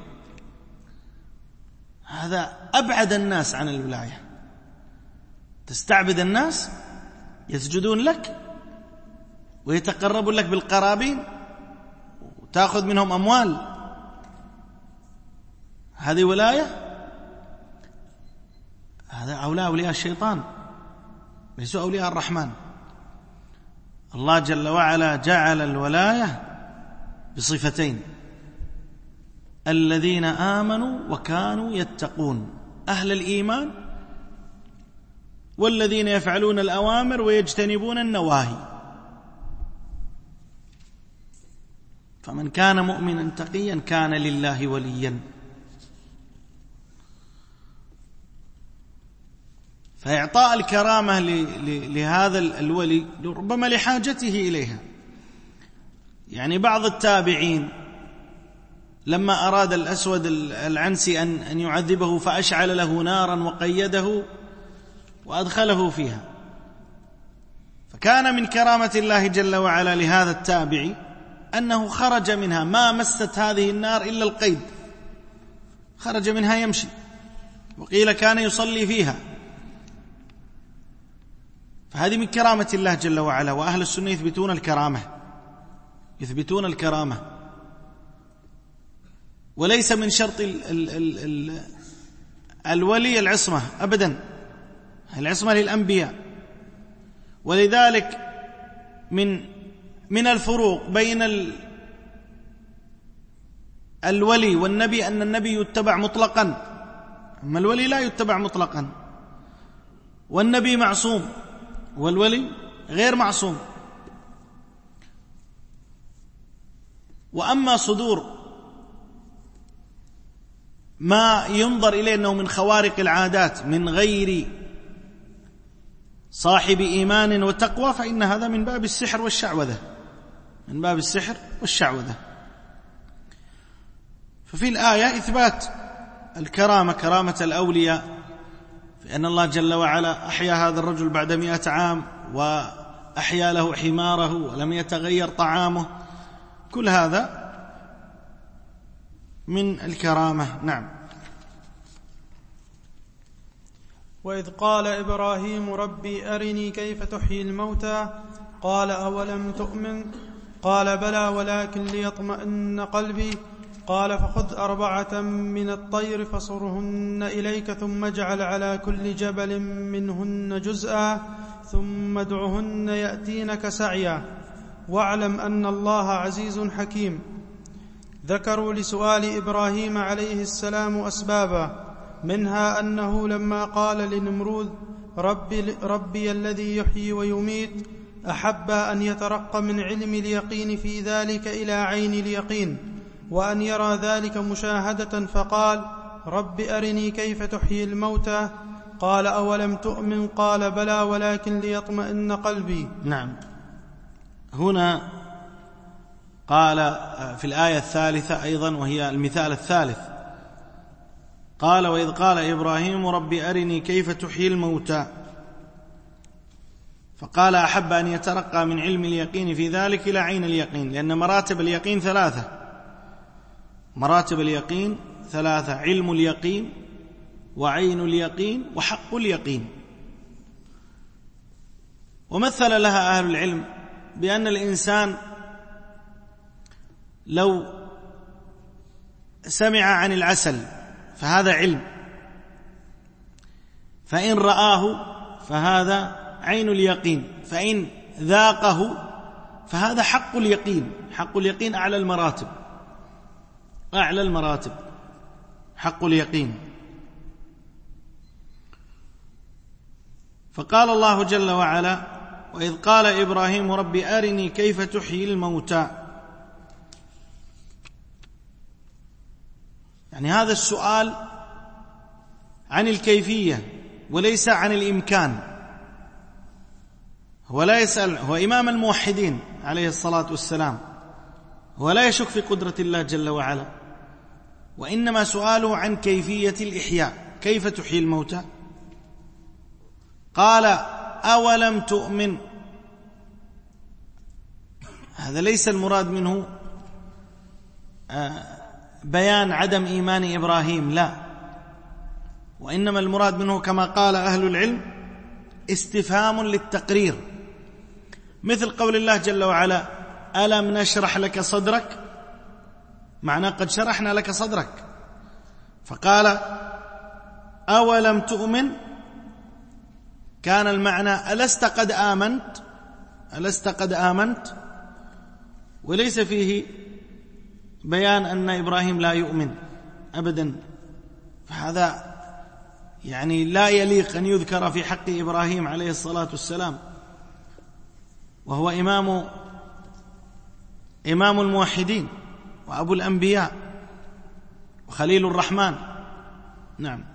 هذا أبعد الناس عن الولاية. تستعبد الناس يسجدون لك ويتقربون لك بالقرابين وتأخذ منهم أموال. هذه ولاية؟ هذا أولياء الشيطان، ليسوا أولياء الرحمن. الله جل وعلا جعل الولاية بصفتين: الذين آمنوا وكانوا يتقون، أهل الإيمان، والذين يفعلون الأوامر ويجتنبون النواهي. فمن كان مؤمنا تقيا كان لله وليا. فإعطاء الكرامة لهذا الولي ربما لحاجته إليها. يعني بعض التابعين لما أراد الأسود العنسي أن يعذبه فأشعل له نارا وقيده وأدخله فيها. فكان من كرامة الله جل وعلا لهذا التابعي أنه خرج منها، ما مست هذه النار إلا القيد، خرج منها يمشي وقيل كان يصلي فيها. فهذه من كرامة الله جل وعلا، وأهل السنة يثبتون الكرامة، وليس من شرط الولي العصمة أبدا، العصمة للأنبياء. ولذلك من الفروق بين الولي والنبي أن النبي يتبع مطلقا، أما الولي لا يتبع مطلقا، والنبي معصوم والولي غير معصوم. وأما صدور ما ينظر إليه أنه من خوارق العادات من غير صاحب إيمان وتقوى فإن هذا من باب السحر والشعوذة، ففي الآية إثبات الكرامة، كرامة الأولياء، فإن الله جل وعلا أحيا هذا الرجل بعد 100 عام وأحيا له حماره ولم يتغير طعامه، كل هذا من الكرامة. نعم. وإذ قال إبراهيم ربي أرني كيف تحيي الموتى قال أولم تؤمن قال بلى ولكن ليطمئن قلبي قال فخذ 4 من الطير فصرهن إليك ثم اجعل على كل جبل منهن جزءا ثم ادعهن يأتينك سعيا واعلم أن الله عزيز حكيم. ذكروا لسؤال إبراهيم عليه السلام أسبابا، منها أنه لما قال لنمرود ربي الذي يحيي ويميت أحب أن يترقى من علم اليقين في ذلك إلى عين اليقين، وأن يرى ذلك مشاهدة، فقال رب أرني كيف تحيي الموتى قال أولم تؤمن قال بلى ولكن ليطمئن قلبي. نعم. هنا قال في الآية الثالثة أيضا وهي المثال الثالث، قال وإذ قال إبراهيم رب أرني كيف تحيي الموتى، فقال أحب أن يترقى من علم اليقين في ذلك إلى عين اليقين، لأن مراتب اليقين 3، مراتب اليقين 3، علم اليقين وعين اليقين وحق اليقين. ومثل لها أهل العلم بأن الإنسان لو سمع عن العسل فهذا علم، فإن رآه فهذا عين اليقين، فإن ذاقه فهذا حق اليقين. حق اليقين أعلى المراتب حق اليقين. فقال الله جل وعلا وإذ قال إبراهيم رب أرني كيف تحيي الموتى، يعني هذا السؤال عن الكيفية وليس عن الإمكان. هو لا يسأل، هو إمام الموحدين عليه الصلاة والسلام، هو لا يشك في قدرة الله جل وعلا، وإنما سؤاله عن كيفية الإحياء، كيف تحيي الموتى. قال أولم تؤمن، هذا ليس المراد منه بيان عدم إيمان إبراهيم، لا، وإنما المراد منه كما قال أهل العلم استفهام للتقرير، مثل قول الله جل وعلا ألم نشرح لك صدرك، معناه قد شرحنا لك صدرك. فقال أولم تؤمن، كان المعنى ألست قد آمنت، وليس فيه بيان أن إبراهيم لا يؤمن أبدا. فهذا يعني لا يليق أن يذكر في حق إبراهيم عليه الصلاة والسلام، وهو إمام الموحدين وأبو الأنبياء وخليل الرحمن. نعم.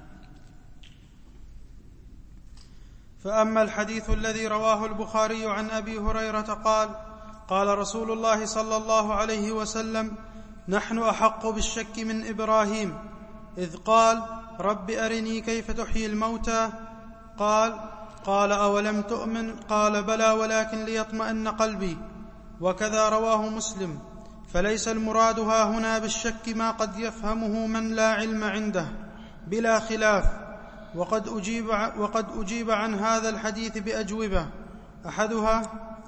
فأما الحديث الذي رواه البخاري عن أبي هريرة قال قال رسول الله صلى الله عليه وسلم نحن أحق بالشك من إبراهيم إذ قال رب أرني كيف تحيي الموتى قال أولم تؤمن قال بلى ولكن ليطمئن قلبي. وكذا رواه مسلم. فليس المراد ها هنا بالشك ما قد يفهمه من لا علم عنده بلا خلاف، وقد أجيب عن هذا الحديث بأجوبة. أحدها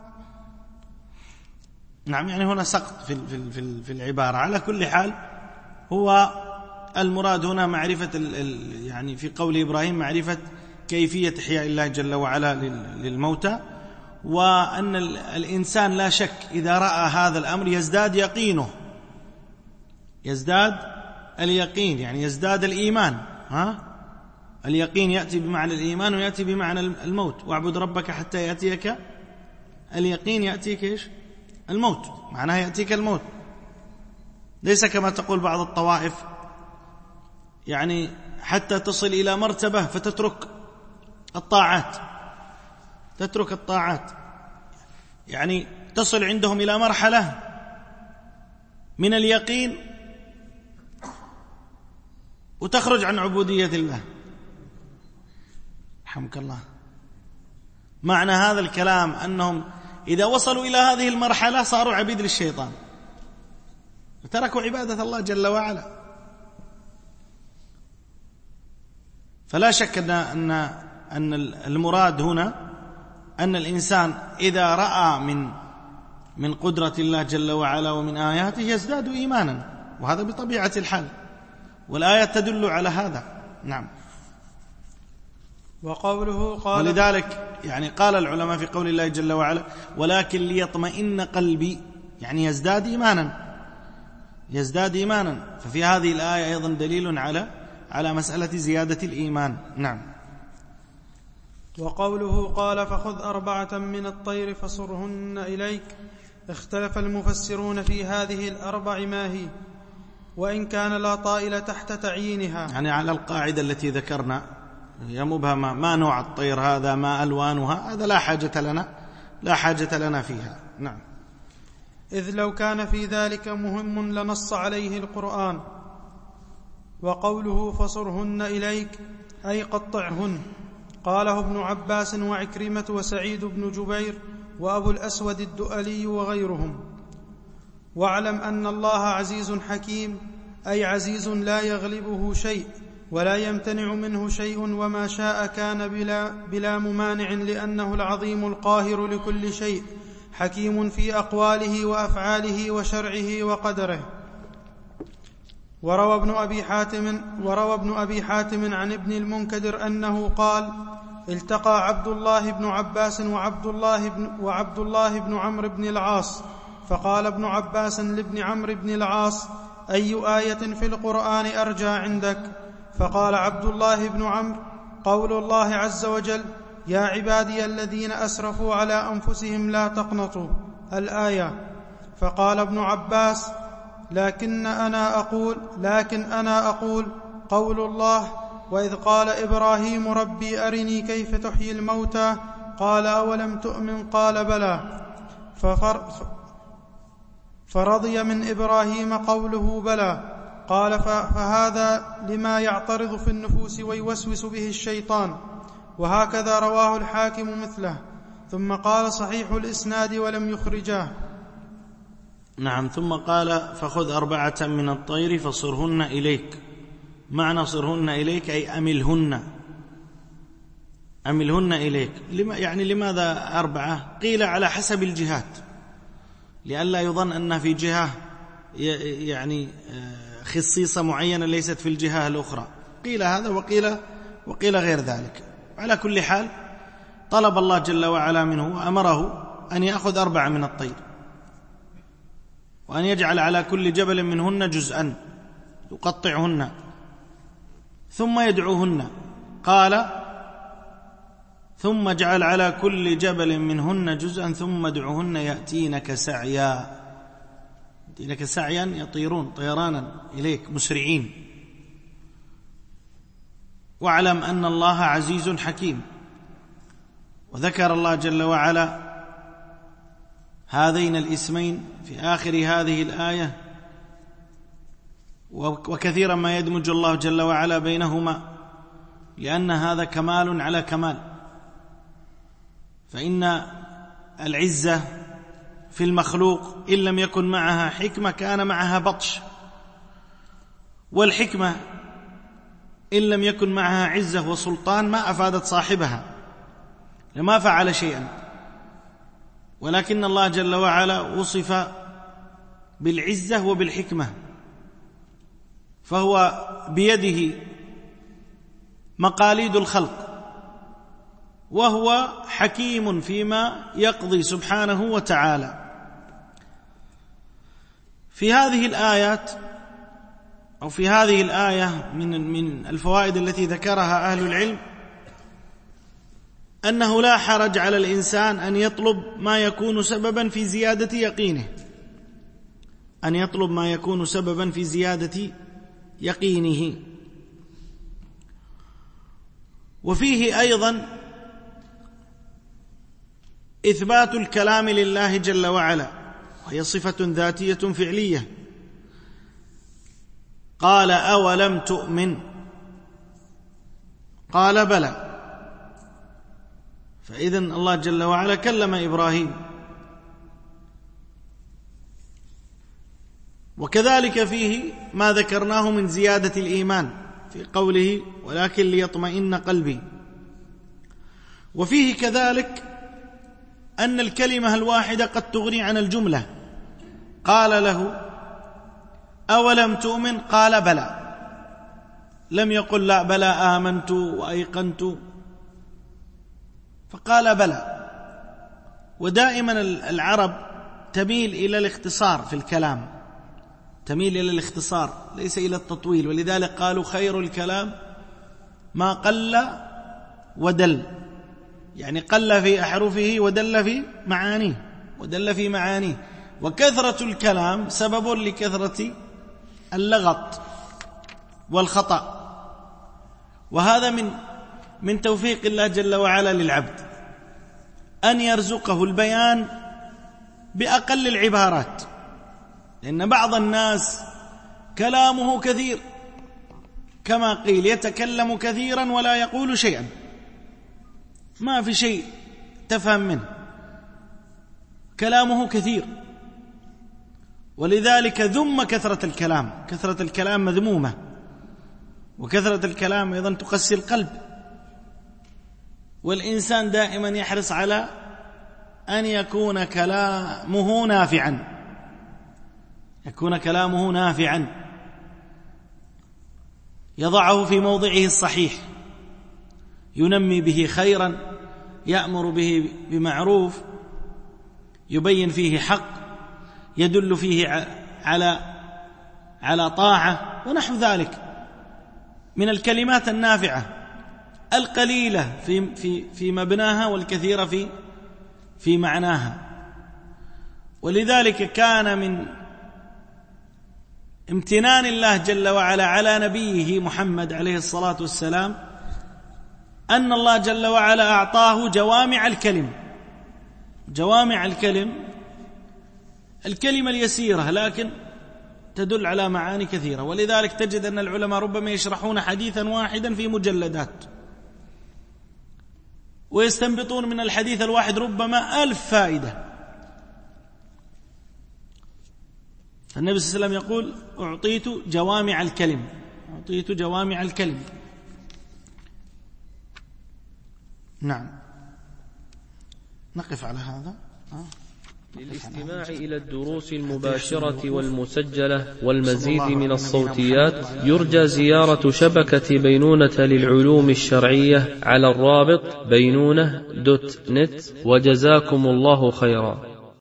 نعم، يعني هنا سقط في العبارة. على كل حال هو المراد هنا معرفة يعني في قول إبراهيم معرفة كيفية إحياء الله جل وعلا للموتى، وأن الإنسان لا شك إذا رأى هذا الأمر يزداد يقينه، يزداد اليقين، يعني يزداد الإيمان. اليقين يأتي بمعنى الإيمان ويأتي بمعنى الموت. واعبد ربك حتى يأتيك اليقين، يأتيك إيش؟ الموت، معناها يأتيك الموت. ليس كما تقول بعض الطوائف يعني حتى تصل إلى مرتبة فتترك الطاعات، تترك الطاعات، يعني تصل عندهم إلى مرحلة من اليقين وتخرج عن عبودية الله. رحمك الله. معنى هذا الكلام أنهم إذا وصلوا إلى هذه المرحلة صاروا عبيد للشيطان وتركوا عبادة الله جل وعلا. فلا شك أن المراد هنا أن الإنسان إذا رأى من قدرة الله جل وعلا ومن آياته يزداد إيمانا، وهذا بطبيعة الحال، والآيات تدل على هذا. نعم. وقوله قال، ولذلك يعني قال العلماء في قول الله جل وعلا ولكن ليطمئن قلبي، يعني يزداد إيمانا، يزداد إيمانا. ففي هذه الآية أيضا دليل على مسألة زيادة الإيمان. نعم. وقوله قال فخذ 4 من الطير فصرهن إليك، اختلف المفسرون في هذه 4 ما هي، وإن كان لا طائل تحت تعيينها، يعني على القاعدة التي ذكرنا هي مبهمة، ما نوع الطير هذا، ما ألوانها، هذا لا حاجة لنا فيها. نعم. إذ لو كان في ذلك مهم لنص عليه القرآن. وقوله فصرهن إليك أي قطعهن، قاله ابن عباس وعكرمة وسعيد بن جبير وأبو الأسود الدؤلي وغيرهم. واعلم أن الله عزيز حكيم، أي عزيز لا يغلبه شيء ولا يمتنع منه شيء، وما شاء كان بلا ممانع، لأنه العظيم القاهر لكل شيء، حكيم في أقواله وأفعاله وشرعه وقدره. وروى ابن أبي حاتم عن ابن المنكدر أنه قال التقى عبد الله بن عباس وعبد الله بن عمرو بن العاص، فقال ابن عباس لابن عمرو بن العاص أي آية في القرآن أرجى عندك؟ فقال عبد الله بن عمرو قول الله عز وجل يا عبادي الذين أسرفوا على أنفسهم لا تقنطوا، الآية. فقال ابن عباس لكن أنا أقول قول الله وإذ قال إبراهيم ربي أرني كيف تحيي الموتى قال أولم تؤمن قال بلى، فرضي من إبراهيم قوله بلى، قال فهذا لما يعترض في النفوس ويوسوس به الشيطان. وهكذا رواه الحاكم مثله. ثم قال صحيح الإسناد ولم يخرجاه. نعم. ثم قال فخذ 4 من الطير فصرهن إليك. معنى صرهن إليك أي أملهن إليك. يعني لماذا 4؟ قيل على حسب الجهات، لئلا يظن أن في جهة يعني خصيصة معينة ليست في الجهة الأخرى. قيل هذا وقيل غير ذلك. على كل حال طلب الله جل وعلا منه وأمره أن يأخذ 4 من الطير، وأن يجعل على كل جبل منهن جزءا يقطعهن ثم يدعوهن. قال ثم اجعل على كل جبل منهن جزءا ثم ادعوهن يأتينك سعيا. يأتينك سعيا يطيرون طيرانا إليك مسرعين. واعلم أن الله عزيز حكيم. وذكر الله جل وعلا هذين الاسمين في آخر هذه الآية، وكثيرا ما يدمج الله جل وعلا بينهما، لأن هذا كمال على كمال. فإن العزة في المخلوق إن لم يكن معها حكمة كان معها بطش، والحكمة إن لم يكن معها عزة وسلطان ما أفادت صاحبها، لما فعل شيئا. ولكن الله جل وعلا وصف بالعزة وبالحكمة، فهو بيده مقاليد الخلق، وهو حكيم فيما يقضي سبحانه وتعالى. في هذه الآيات أو في هذه الآية من الفوائد التي ذكرها أهل العلم أنه لا حرج على الإنسان أن يطلب ما يكون سببا في زيادة يقينه، أن يطلب ما يكون سببا في زيادة يقينه. وفيه أيضا إثبات الكلام لله جل وعلا، وهي صفة ذاتية فعلية. قال أولم تؤمن؟ قال بلى. فإذن الله جل وعلا كلم إبراهيم. وكذلك فيه ما ذكرناه من زيادة الإيمان في قوله ولكن ليطمئن قلبي. وفيه كذلك أن الكلمة الواحدة قد تغني عن الجملة. قال له أولم تؤمن؟ قال بلى، لم يقل لا بلى آمنت وأيقنت، فقال بلى. ودائما العرب تميل إلى الاختصار في الكلام، تميل إلى الاختصار ليس إلى التطويل، ولذلك قالوا خير الكلام ما قل ودل، يعني قل في أحرفه ودل في معانيه. وكثرة الكلام سبب لكثرة اللغط والخطأ، وهذا من توفيق الله جل وعلا للعبد أن يرزقه البيان بأقل العبارات، لأن بعض الناس كلامه كثير، كما قيل يتكلم كثيرا ولا يقول شيئا، ما في شيء تفهم منه، كلامه كثير. ولذلك ذم كثرة الكلام، كثرة الكلام مذمومة، وكثرة الكلام أيضا تقسي القلب. والإنسان دائما يحرص على أن يكون كلامه نافعا، يضعه في موضعه الصحيح، ينمي به خيرا، يأمر به بمعروف، يبين فيه حق، يدل فيه على طاعة ونحو ذلك من الكلمات النافعة القليلة في مبناها والكثيرة في معناها. ولذلك كان من امتنان الله جل وعلا على نبيه محمد عليه الصلاة والسلام أن الله جل وعلا أعطاه جوامع الكلم. جوامع الكلمة اليسيرة لكن تدل على معاني كثيرة. ولذلك تجد أن العلماء ربما يشرحون حديثا واحدا في مجلدات، ويستنبطون من الحديث الواحد ربما 1000 فائدة. النبي صلى الله عليه وسلم يقول أعطيت جوامع الكلم. نعم، نقف على هذا. للاستماع إلى الدروس المباشرة والمسجلة والمزيد من الصوتيات يرجى زيارة شبكة بينونة للعلوم الشرعية على الرابط بينونة.net. وجزاكم الله خيرا.